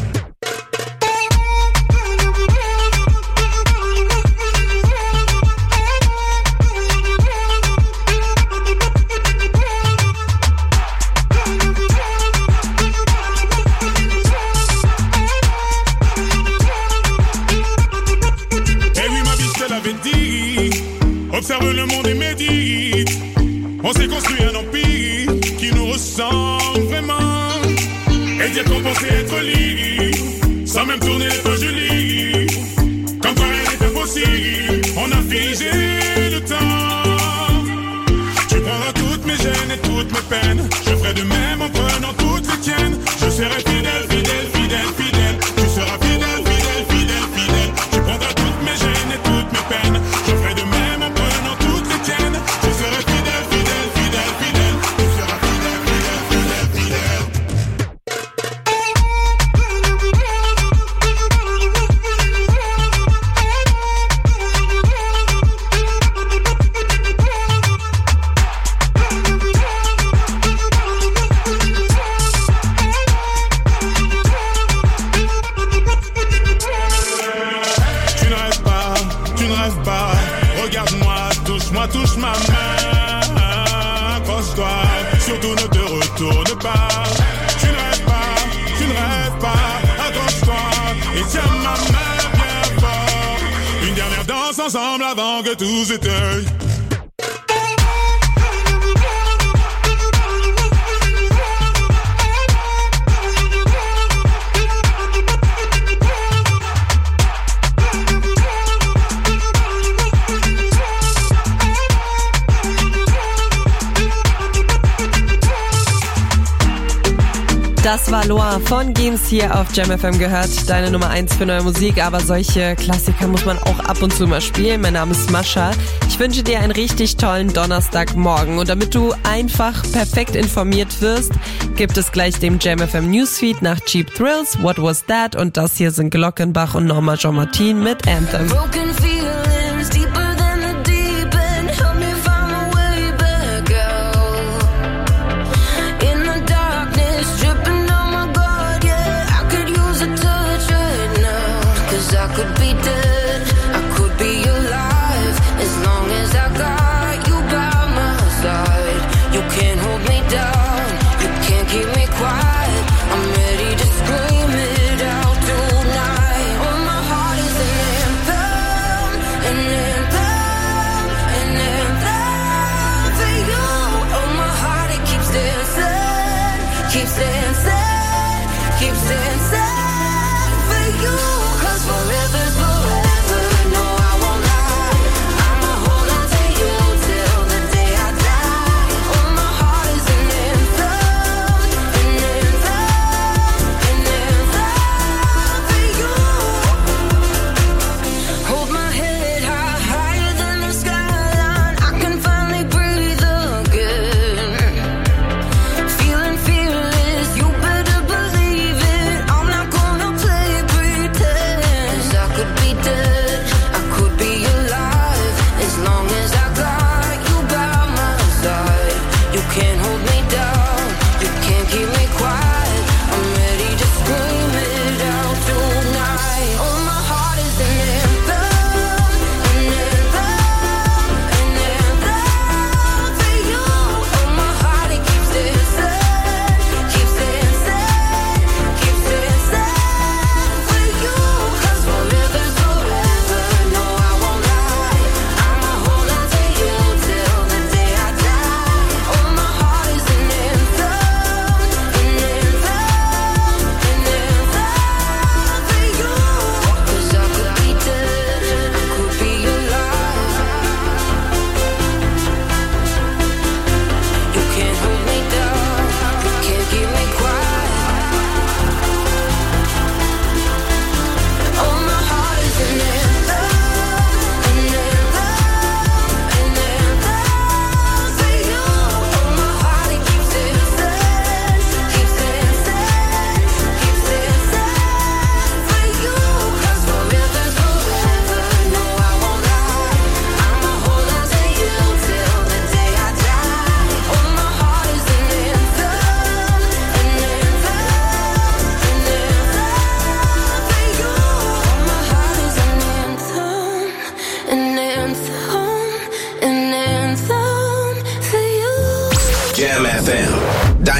Eh oui, ma vie, je te l'avais dit. Observe le monde et médite. On s'est construit un empire qui nous ressemble vraiment. Et dire qu'on pensait être libre, sans même tourner les pages du lit. Comme quoi rien n'est impossible, on a figé le temps. Tu prendras toutes mes gênes et toutes mes peines. Je ferai de même en prenant toutes les tiennes. Je serai fidèle, fidèle, fidèle, fidèle. Tu seras fidèle, fidèle, fidèle, fidèle. Tu prendras toutes mes gênes et toutes mes peines. Je ferai de même en prenant toutes les tiennes. Je serai fidèle, fidèle, fidèle, fidèle. Tu seras fidèle, fidèle, fidèle, fidèle. Tu ne rêves pas, tu ne rêves pas. Regarde-moi, touche ma main. Accroche-toi, surtout ne te retourne pas. Tu ne rêves pas, tu ne rêves pas. Accroche-toi et tiens ma main bien fort. Une dernière danse ensemble avant que tout s'éteigne. Das war Loa von Games hier auf Jam FM gehört. Deine Nummer 1 für neue Musik, aber solche Klassiker muss man auch ab und zu mal spielen. Mein Name ist Mascha. Ich wünsche dir einen richtig tollen Donnerstagmorgen. Und damit du einfach perfekt informiert wirst, gibt es gleich dem Jam FM Newsfeed nach Cheap Thrills, What Was That? Und das hier sind Glockenbach und Norma Jean-Martin mit Anthem. Broken feelings deeper than the deep end. Help me find my way back out. In the darkness, dripping on my guard, yeah. I could use a touch right now. 'Cause I could be dead, I could be alive. As long as I got you by my side. You can't hold me down, you can't keep me quiet. I'm ready to scream it out tonight. Oh, my heart is an anthem.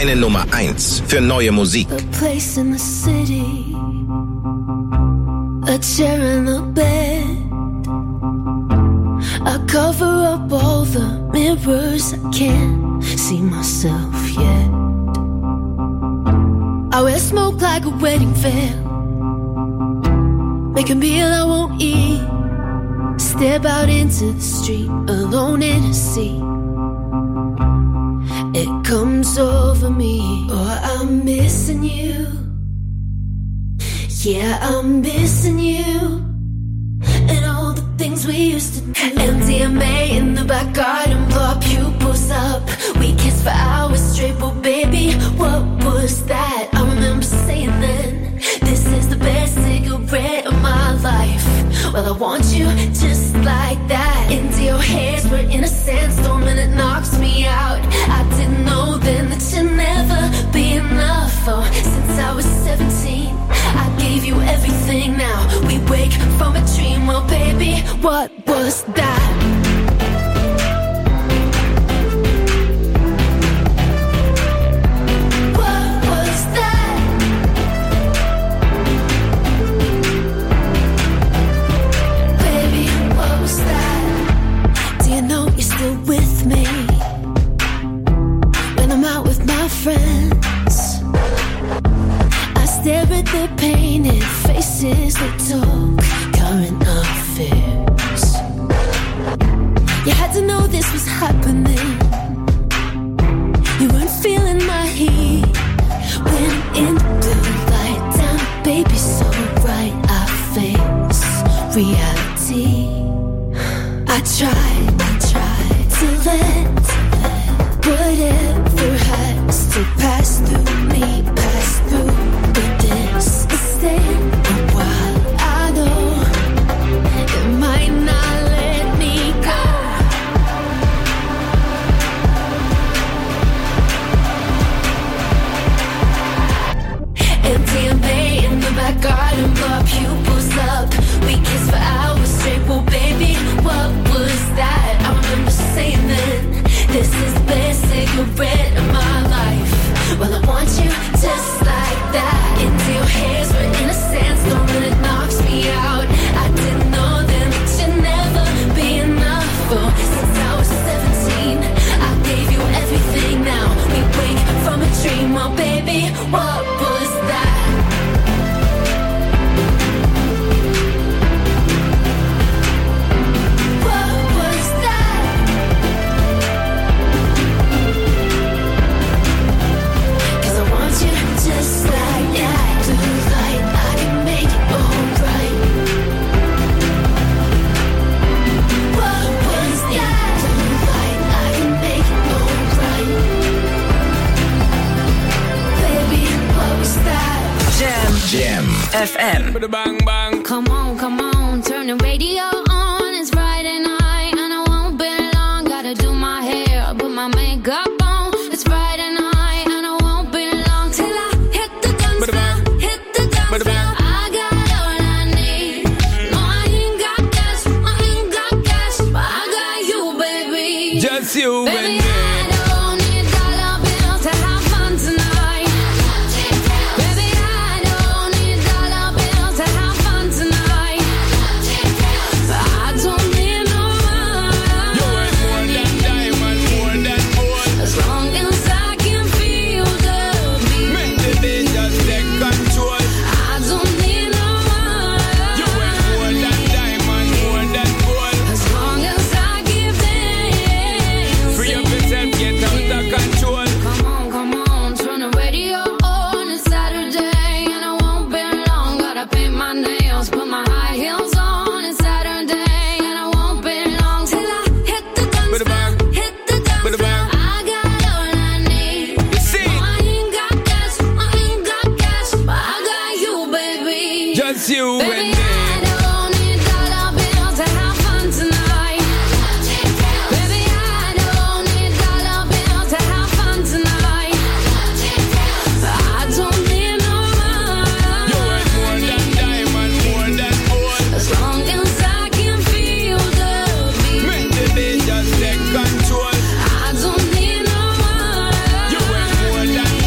Deine Nummer 1 für neue Musik. A place in the city, a chair in the bed. I cover up all the mirrors, I can't see myself yet. I wear smoke like a wedding veil, make a meal I won't eat, step out into the street alone in a sea. It comes over me, oh, I'm missing you. Yeah, I'm missing you. And all the things we used to do. MDMA in the back garden, blow our pupils up. We kissed for hours straight, but baby, what was that? I remember saying then, this is the best cigarette of my life. Well, I want you just like that. Into your hairs, we're in a sandstorm and it knocks me out. I didn't know then that you'd never be enough. Oh, since I was 17, I gave you everything. Now we wake from a dream. Well, baby, what was that? What was that? Baby, what was that? Do you know you're still with me when I'm out with my friends? I stare at their painted faces, they talk current affairs. You had to know this was happening. You weren't feeling my heat when in the blue light down, baby, so right I face reality. I tried to let whatever has to pass through me, pass through. But this is staying a while. I know it might not let me go. MDMA in the back garden, blow our pupils up. We kissed for hours straight. Well, baby, what was that? I remember saying then, this is the best cigarette of my life. Well, I want you just like that. Into your hairs, we're in a sandstorm and it knocks me out. I didn't know then that you'd never be enough. Oh, since I was 17, I gave you everything. Now we wake from a dream. Oh, baby, what was that? What was that? Cause I want you just like that. Do like I can make it alright. What was that? Do like I can make it alright. Baby, what was that? Jam FM. Bang bang. Come on, turn the radio on. It's Friday night and I won't be long. Gotta do my hair, put my makeup on. It's Friday night and I won't be long till I hit the dance floor, hit the dance floor. I got all I need. No, I ain't got cash, but I got you, baby. Just you and Baby, me. I don't need dollar bills to have fun tonight. Baby, I don't need dollar bills to have fun tonight. I don't need no money. You ain't more than diamond, more than gold. As long as I can feel the beat. Make the beat just take control. I don't need no money. You ain't more than diamond, more than gold. As long as I give thanks. Free up yourself, get out of control. Come on, turn the radio on. It's Saturday and I won't be long. Gotta paint my nails, put my high heels on. It's Saturday and I won't be long till I hit the dance floor, hit the dance floor. I got all I need. You see? No, I ain't got cash, but I got you, baby. Just you and Baby, me. I don't need dollar bills to have fun tonight. Baby, I don't need dollar bills to have fun tonight. I don't need no You money. ain't more than diamond, more than gold. As long as I can feel the beat. Make the beat just take control. I don't need no money. You ain't more than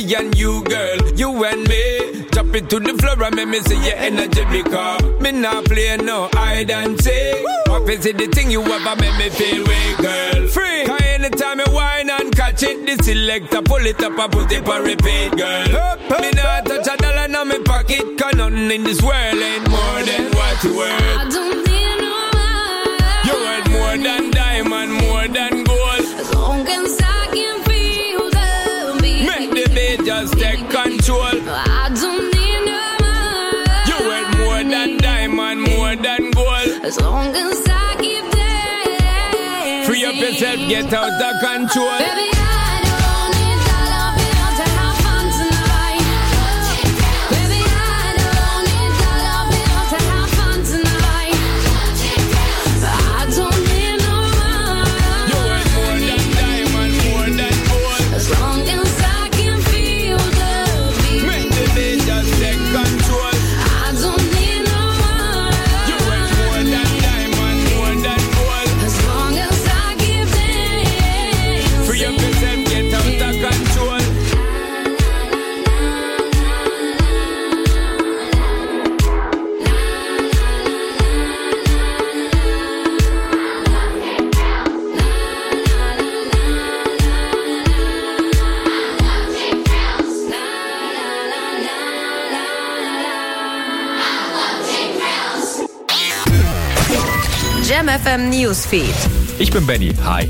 me and you, girl, you and me. Drop it to the floor and make me see your energy because me not play no hide and seek. What is it the thing you ever make me feel weak, girl? Free. Cause anytime you whine and catch it, the selector pull it up and put it on repeat, girl. Me not touch a dollar in my pocket, cause nothing in this world ain't more than what you worth. I don't need no man. You worth more than diamond, more than gold. As long as I can feel the beat. Make the beat just take control. I don't need no man. You worth more than diamond, more than gold. As long as I keep dancing. Free up yourself, get out of control. Baby, I don't need dollar bill to have fun tonight. Baby, I don't need dollar bill to have fun tonight. I don't need no man. You worth more than diamond, more than gold. As long as I can feel the beat. Make the beat just take control. I don't need no man. You worth more than diamond, more than gold. As long as I keep dancing. Free up yourself, get out of control. Jam FM Newsfeed. Ich bin Benny. Hi.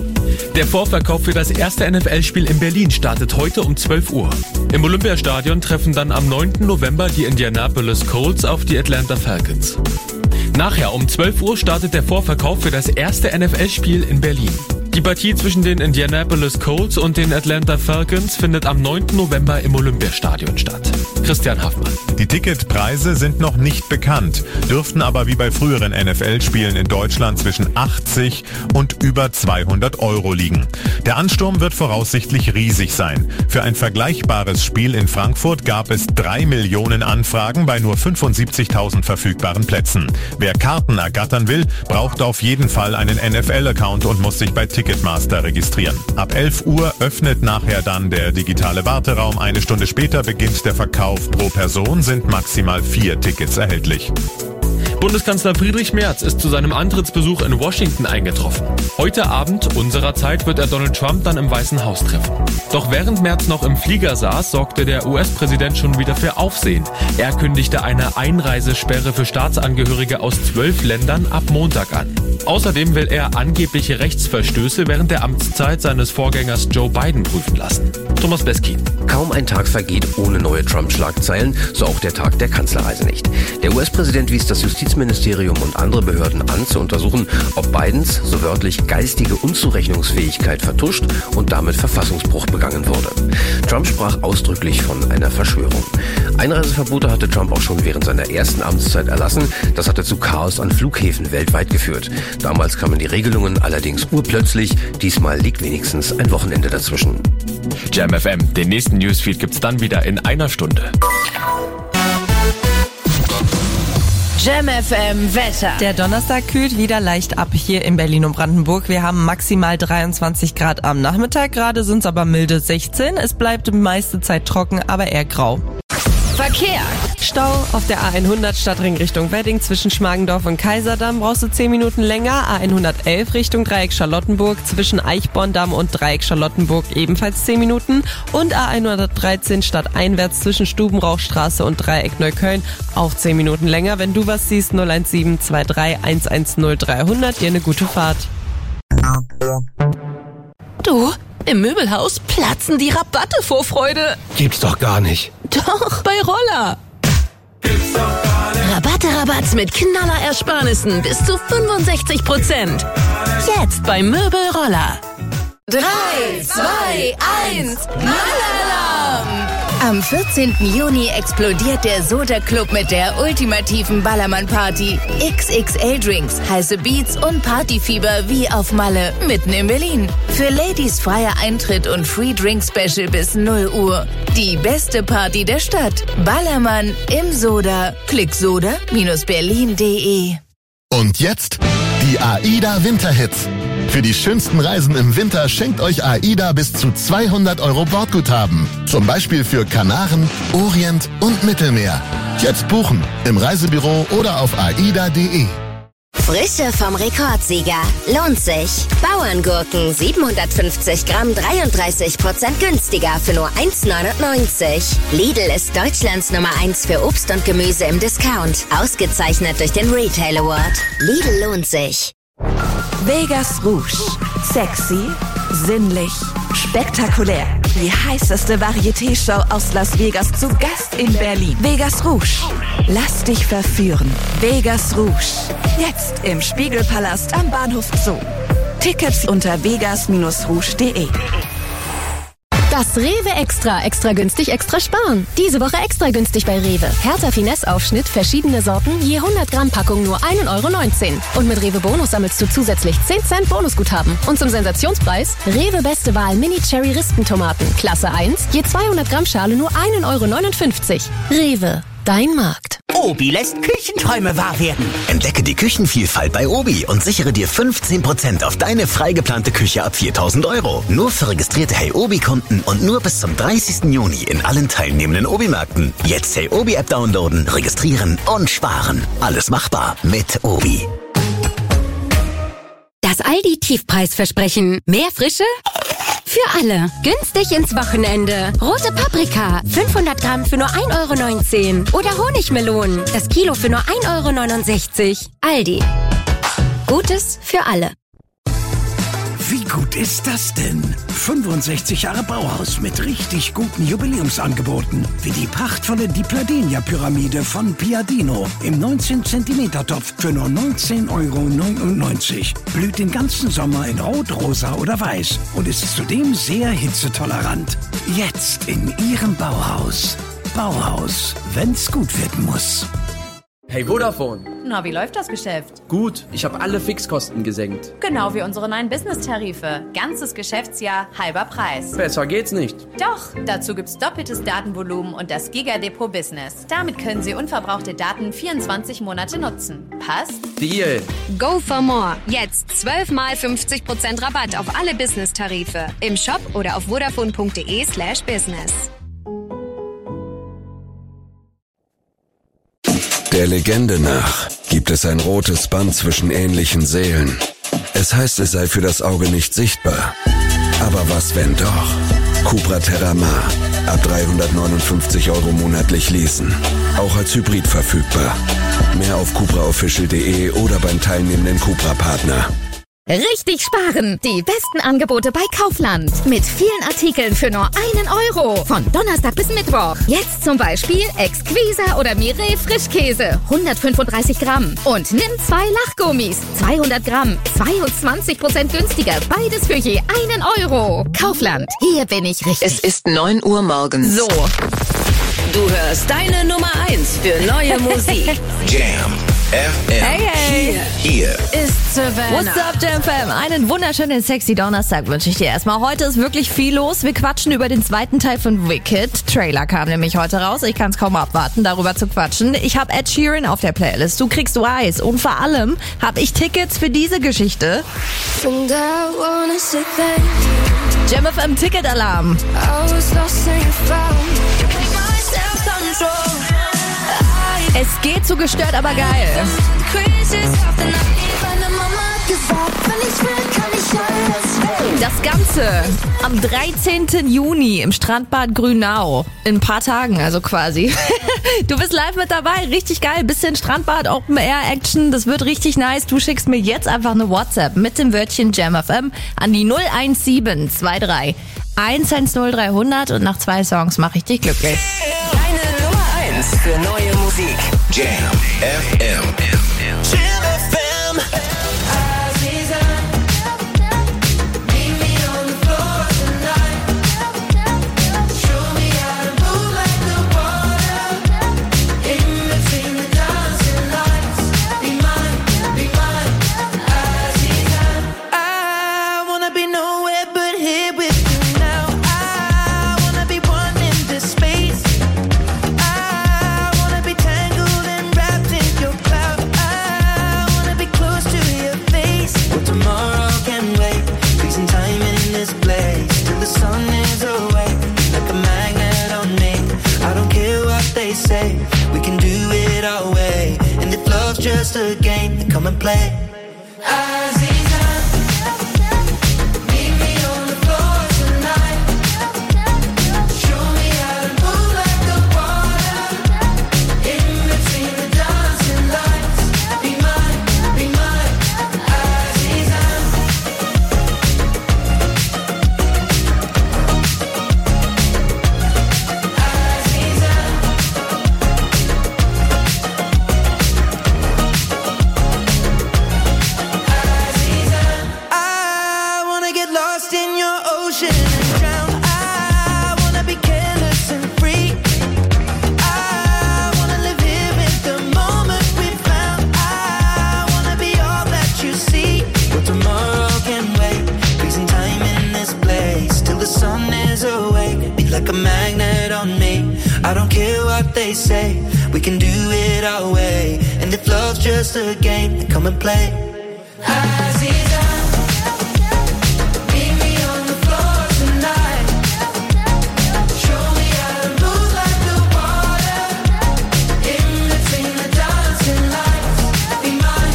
Der Vorverkauf für das erste NFL-Spiel in Berlin startet heute um 12 Uhr. Im Olympiastadion treffen dann am 9. November die Indianapolis Colts auf die Atlanta Falcons. Nachher um 12 Uhr startet der Vorverkauf für das erste NFL-Spiel in Berlin. Die Partie zwischen den Indianapolis Colts und den Atlanta Falcons findet am 9. November im Olympiastadion statt. Christian Haffmann. Die Ticketpreise sind noch nicht bekannt, dürften aber wie bei früheren NFL-Spielen in Deutschland zwischen 80 und über 200 Euro liegen. Der Ansturm wird voraussichtlich riesig sein. Für ein vergleichbares Spiel in Frankfurt gab es 3 Millionen Anfragen bei nur 75.000 verfügbaren Plätzen. Wer Karten ergattern will, braucht auf jeden Fall einen NFL-Account und muss sich bei Ticketmaster registrieren. Ab 11 Uhr öffnet nachher dann der digitale Warteraum. Eine Stunde später beginnt der Verkauf. Pro Person sind maximal 4 Tickets erhältlich. Bundeskanzler Friedrich Merz ist zu seinem Antrittsbesuch in Washington eingetroffen. Heute Abend unserer Zeit wird er Donald Trump dann im Weißen Haus treffen. Doch während Merz noch im Flieger saß, sorgte der US-Präsident schon wieder für Aufsehen. Er kündigte eine Einreisesperre für Staatsangehörige aus 12 Ländern ab Montag an. Außerdem will er angebliche Rechtsverstöße während der Amtszeit seines Vorgängers Joe Biden prüfen lassen. Thomas Beskin. Kaum ein Tag vergeht ohne neue Trump-Schlagzeilen, so auch der Tag der Kanzlerreise nicht. Der US-Präsident wies das Justizministerium und andere Behörden an, zu untersuchen, ob Bidens, so wörtlich, geistige Unzurechnungsfähigkeit vertuscht und damit Verfassungsbruch begangen wurde. Trump sprach ausdrücklich von einer Verschwörung. Einreiseverbote hatte Trump auch schon während seiner ersten Amtszeit erlassen. Das hatte zu Chaos an Flughäfen weltweit geführt. Damals kamen die Regelungen allerdings urplötzlich. Diesmal liegt wenigstens ein Wochenende dazwischen. Jam FM, den nächsten Newsfeed gibt's dann wieder in einer Stunde. Jam FM Wetter. Der Donnerstag kühlt wieder leicht ab hier in Berlin und Brandenburg. Wir haben maximal 23 Grad am Nachmittag, gerade sind es aber milde 16. Es bleibt die meiste Zeit trocken, aber eher grau. Verkehr. Stau auf der A100 Stadtring Richtung Wedding zwischen Schmargendorf und Kaiserdamm brauchst du 10 Minuten länger. A111 Richtung Dreieck Charlottenburg zwischen Eichborndamm und Dreieck Charlottenburg ebenfalls 10 Minuten. Und A113 stadteinwärts zwischen Stubenrauchstraße und Dreieck Neukölln auch 10 Minuten länger. Wenn du was siehst, 017 23 110 300. Dir eine gute Fahrt. Du, im Möbelhaus platzen die Rabatte vor Freude. Gibt's doch gar nicht. Doch, bei Roller. Rabatte mit Knallerersparnissen bis zu 65%. Jetzt bei Möbelroller. 3, 2, 1, Knallerlamm! Am 14. Juni explodiert der Soda Club mit der ultimativen Ballermann-Party. XXL-Drinks, heiße Beats und Partyfieber wie auf Malle, mitten in Berlin. Für Ladies freier Eintritt und Free Drink Special bis 0 Uhr. Die beste Party der Stadt. Ballermann im Soda. Klick soda-berlin.de. Und jetzt die AIDA Winterhits. Für die schönsten Reisen im Winter schenkt euch AIDA bis zu 200 € Bordguthaben. Zum Beispiel für Kanaren, Orient und Mittelmeer. Jetzt buchen im Reisebüro oder auf aida.de. Frische vom Rekordsieger. Lohnt sich. Bauerngurken 750 Gramm 33% günstiger für nur 1,99. Lidl ist Deutschlands Nummer 1 für Obst und Gemüse im Discount. Ausgezeichnet durch den Retail Award. Lidl lohnt sich. Vegas Rouge. Sexy, sinnlich, spektakulär. Die heißeste Varieté-Show aus Las Vegas zu Gast in Berlin. Vegas Rouge. Lass dich verführen. Vegas Rouge. Jetzt im Spiegelpalast am Bahnhof Zoo. Tickets unter vegas-rouge.de. Das Rewe Extra. Extra günstig, extra sparen. Diese Woche extra günstig bei Rewe. Hertha Finesse-Aufschnitt, verschiedene Sorten, je 100 Gramm Packung nur 1,19 €. Und mit Rewe Bonus sammelst du zusätzlich 10 Cent Bonusguthaben. Und zum Sensationspreis, Rewe Beste Wahl Mini-Cherry-Rispentomaten. Klasse 1, je 200 Gramm Schale nur 1,59 €. Rewe, dein Markt. Obi lässt Küchenträume wahr werden. Entdecke die Küchenvielfalt bei Obi und sichere dir 15% auf deine frei geplante Küche ab 4.000 €. Nur für registrierte Hey Obi-Kunden und nur bis zum 30. Juni in allen teilnehmenden Obi-Märkten. Jetzt Hey Obi-App downloaden, registrieren und sparen. Alles machbar mit Obi. Das Aldi-Tiefpreisversprechen. Mehr Frische? Für alle. Günstig ins Wochenende. Rote Paprika. 500 Gramm für nur 1,19 €. Oder Honigmelonen. Das Kilo für nur 1,69 €. Aldi. Gutes für alle. Wie gut ist das denn? 65 Jahre Bauhaus mit richtig guten Jubiläumsangeboten. Wie die prachtvolle Di Pladenia-Pyramide von Piadino im 19 cm Topf für nur 19,99 €. Blüht den ganzen Sommer in Rot, Rosa oder Weiß und ist zudem sehr hitzetolerant. Jetzt in Ihrem Bauhaus. Bauhaus, wenn's gut werden muss. Hey Vodafone. Na, wie läuft das Geschäft? Gut, ich habe alle Fixkosten gesenkt. Genau wie unsere neuen Business-Tarife. Ganzes Geschäftsjahr, halber Preis. Besser geht's nicht. Doch, dazu gibt's doppeltes Datenvolumen und das Giga-Depot Business. Damit können Sie unverbrauchte Daten 24 Monate nutzen. Passt? Deal. Go for more. Jetzt 12 mal 50% Rabatt auf alle Business-Tarife. Im Shop oder auf vodafone.de/business. Der Legende nach gibt es ein rotes Band zwischen ähnlichen Seelen. Es heißt, es sei für das Auge nicht sichtbar. Aber was, wenn doch? Cupra Terramar. Ab 359 € monatlich leasen. Auch als Hybrid verfügbar. Mehr auf cupraofficial.de oder beim teilnehmenden Cupra-Partner. Richtig sparen! Die besten Angebote bei Kaufland. Mit vielen Artikeln für nur 1 €. Von Donnerstag bis Mittwoch. Jetzt zum Beispiel Exquisa oder Mireille Frischkäse. 135 Gramm. Und nimm 2 Lachgummis. 200 Gramm. 22% günstiger. Beides für je 1 €. Kaufland. Hier bin ich richtig. Es ist 9 Uhr morgens. So. Du hörst deine Nummer 1 für neue Musik. Jam FM. Hey. Hier Ist Savannah. What's up, Jam Fam? Einen wunderschönen sexy Donnerstag wünsche ich dir erstmal. Heute ist wirklich viel los. Wir quatschen über den zweiten Teil von Wicked. Trailer kam nämlich heute raus. Ich kann es kaum abwarten, darüber zu quatschen. Ich habe Ed Sheeran auf der Playlist. Du kriegst Wise. Und vor allem habe ich Tickets für diese Geschichte. Jam FM Ticket-Alarm. Es geht zu gestört, aber geil. Das Ganze am 13. Juni im Strandbad Grünau. In ein paar Tagen, also quasi. Du bist live mit dabei, richtig geil. Bisschen Strandbad, Open-Air-Action, das wird richtig nice. Du schickst mir jetzt einfach eine WhatsApp mit dem Wörtchen JamFM an die 01723 110300 und nach 2 Songs mache ich dich glücklich. Deine Nummer 1 für neue Musik. Jam FM. Tangled and wrapped in your cloud. play. Aziza, meet me on the floor tonight. Show me how to move like the water. In between the dancing lights. Be mine, Aziza. I wanna get lost in your ocean and drown. I wanna be careless and free. I wanna live here in the moment we found. I wanna be all that you see. But tomorrow can wait. Freezing time in this place till the sun is awake. Be like a magnet on me. I don't care what they say. We can do it our way. And if love's just a game, then come and play. Aziza, meet me on the floor tonight. Show me how to move like the water. In between the dancing lights. Be mine,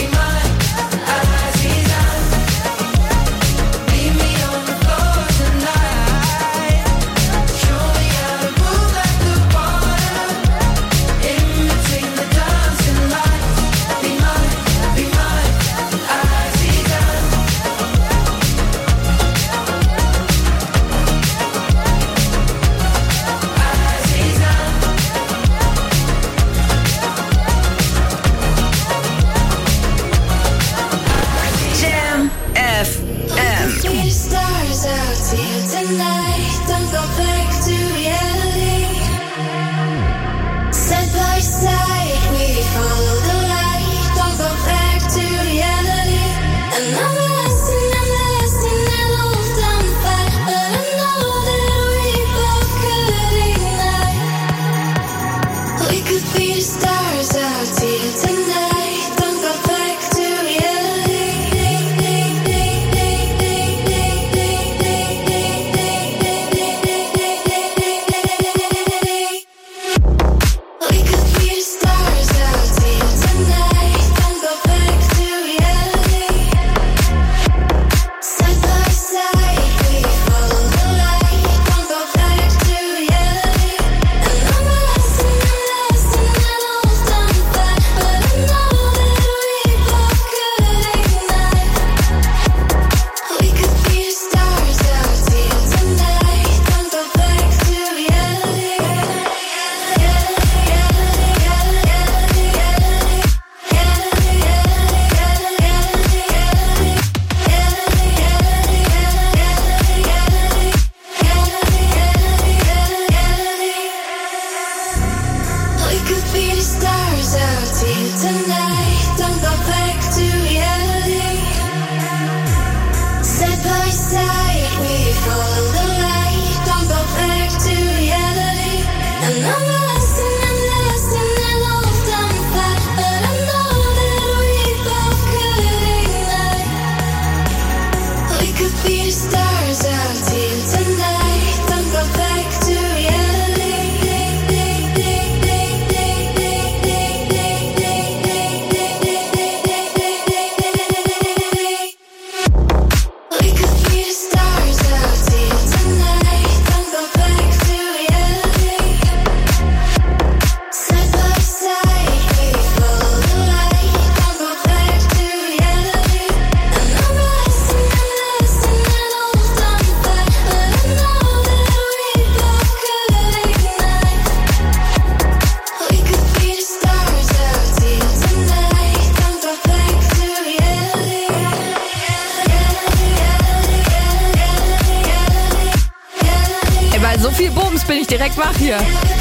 Aziza. Meet me on the floor tonight. Show me how to move like the water. In between the dancing lights. Be mine, Aziza. Jam FM. See the stars out here tonight. Don't go back to reality. Side by side, we follow the light. Don't go back to reality. Another lesson, and all done fight. But I know that we both could ignite. We could be the stars out here tonight. Don't go back to reality. We could be the stars out here tonight. Don't go back to reality. Side by side, we follow the light. Don't go back to reality. Another lesson, and all done fight. But I know that we both could ignite. We could be the stars out here tonight. Don't go back to reality. We could be the stars out here tonight. Don't go back to reality. Side by side, we follow the light. Don't go back to reality. Another lesson, and all done fight. But I know that we both could ignite. We could be the stars out here tonight. Don't go back to reality. We could be the stars out here tonight. Don't go back to reality. Side by side, we follow the light. Don't go back to reality. Another lesson, and all done fight. But I know that we both could ignite. We could be the stars out here tonight. Don't go back to reality. Ey, bei so viel Bums bin ich direkt wach hier.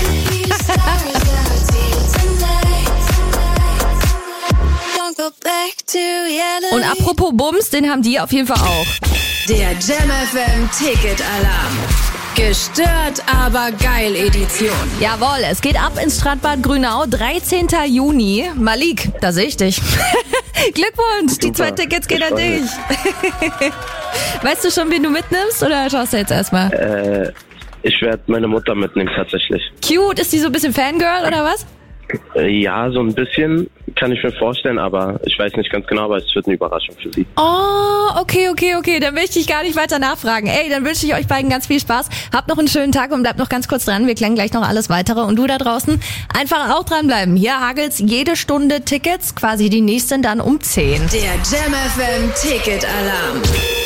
Don't go back to reality. Und apropos Bums, den haben die auf jeden Fall auch. Der Jam FM Ticket Alarm. Gestört, aber geil Edition. Jawohl, es geht ab ins Stadtbad Grünau, 13. Juni. Malik, da sehe ich dich. Glückwunsch, die 2 Tickets gehen an dich. Weißt du schon, wen du mitnimmst oder schaust du jetzt erstmal? Ich werde meine Mutter mitnehmen tatsächlich. Cute, ist die so ein bisschen Fangirl oder was? Ja, so ein bisschen kann ich mir vorstellen, aber ich weiß nicht ganz genau, aber es wird eine Überraschung für Sie. Oh, okay. Dann möchte ich gar nicht weiter nachfragen. Ey, dann wünsche ich euch beiden ganz viel Spaß. Habt noch einen schönen Tag und bleibt noch ganz kurz dran. Wir klären gleich noch alles Weitere. Und du da draußen, einfach auch dranbleiben. Hier hagelt's jede Stunde Tickets, quasi die nächsten dann um 10. Der Jam FM Ticket Alarm.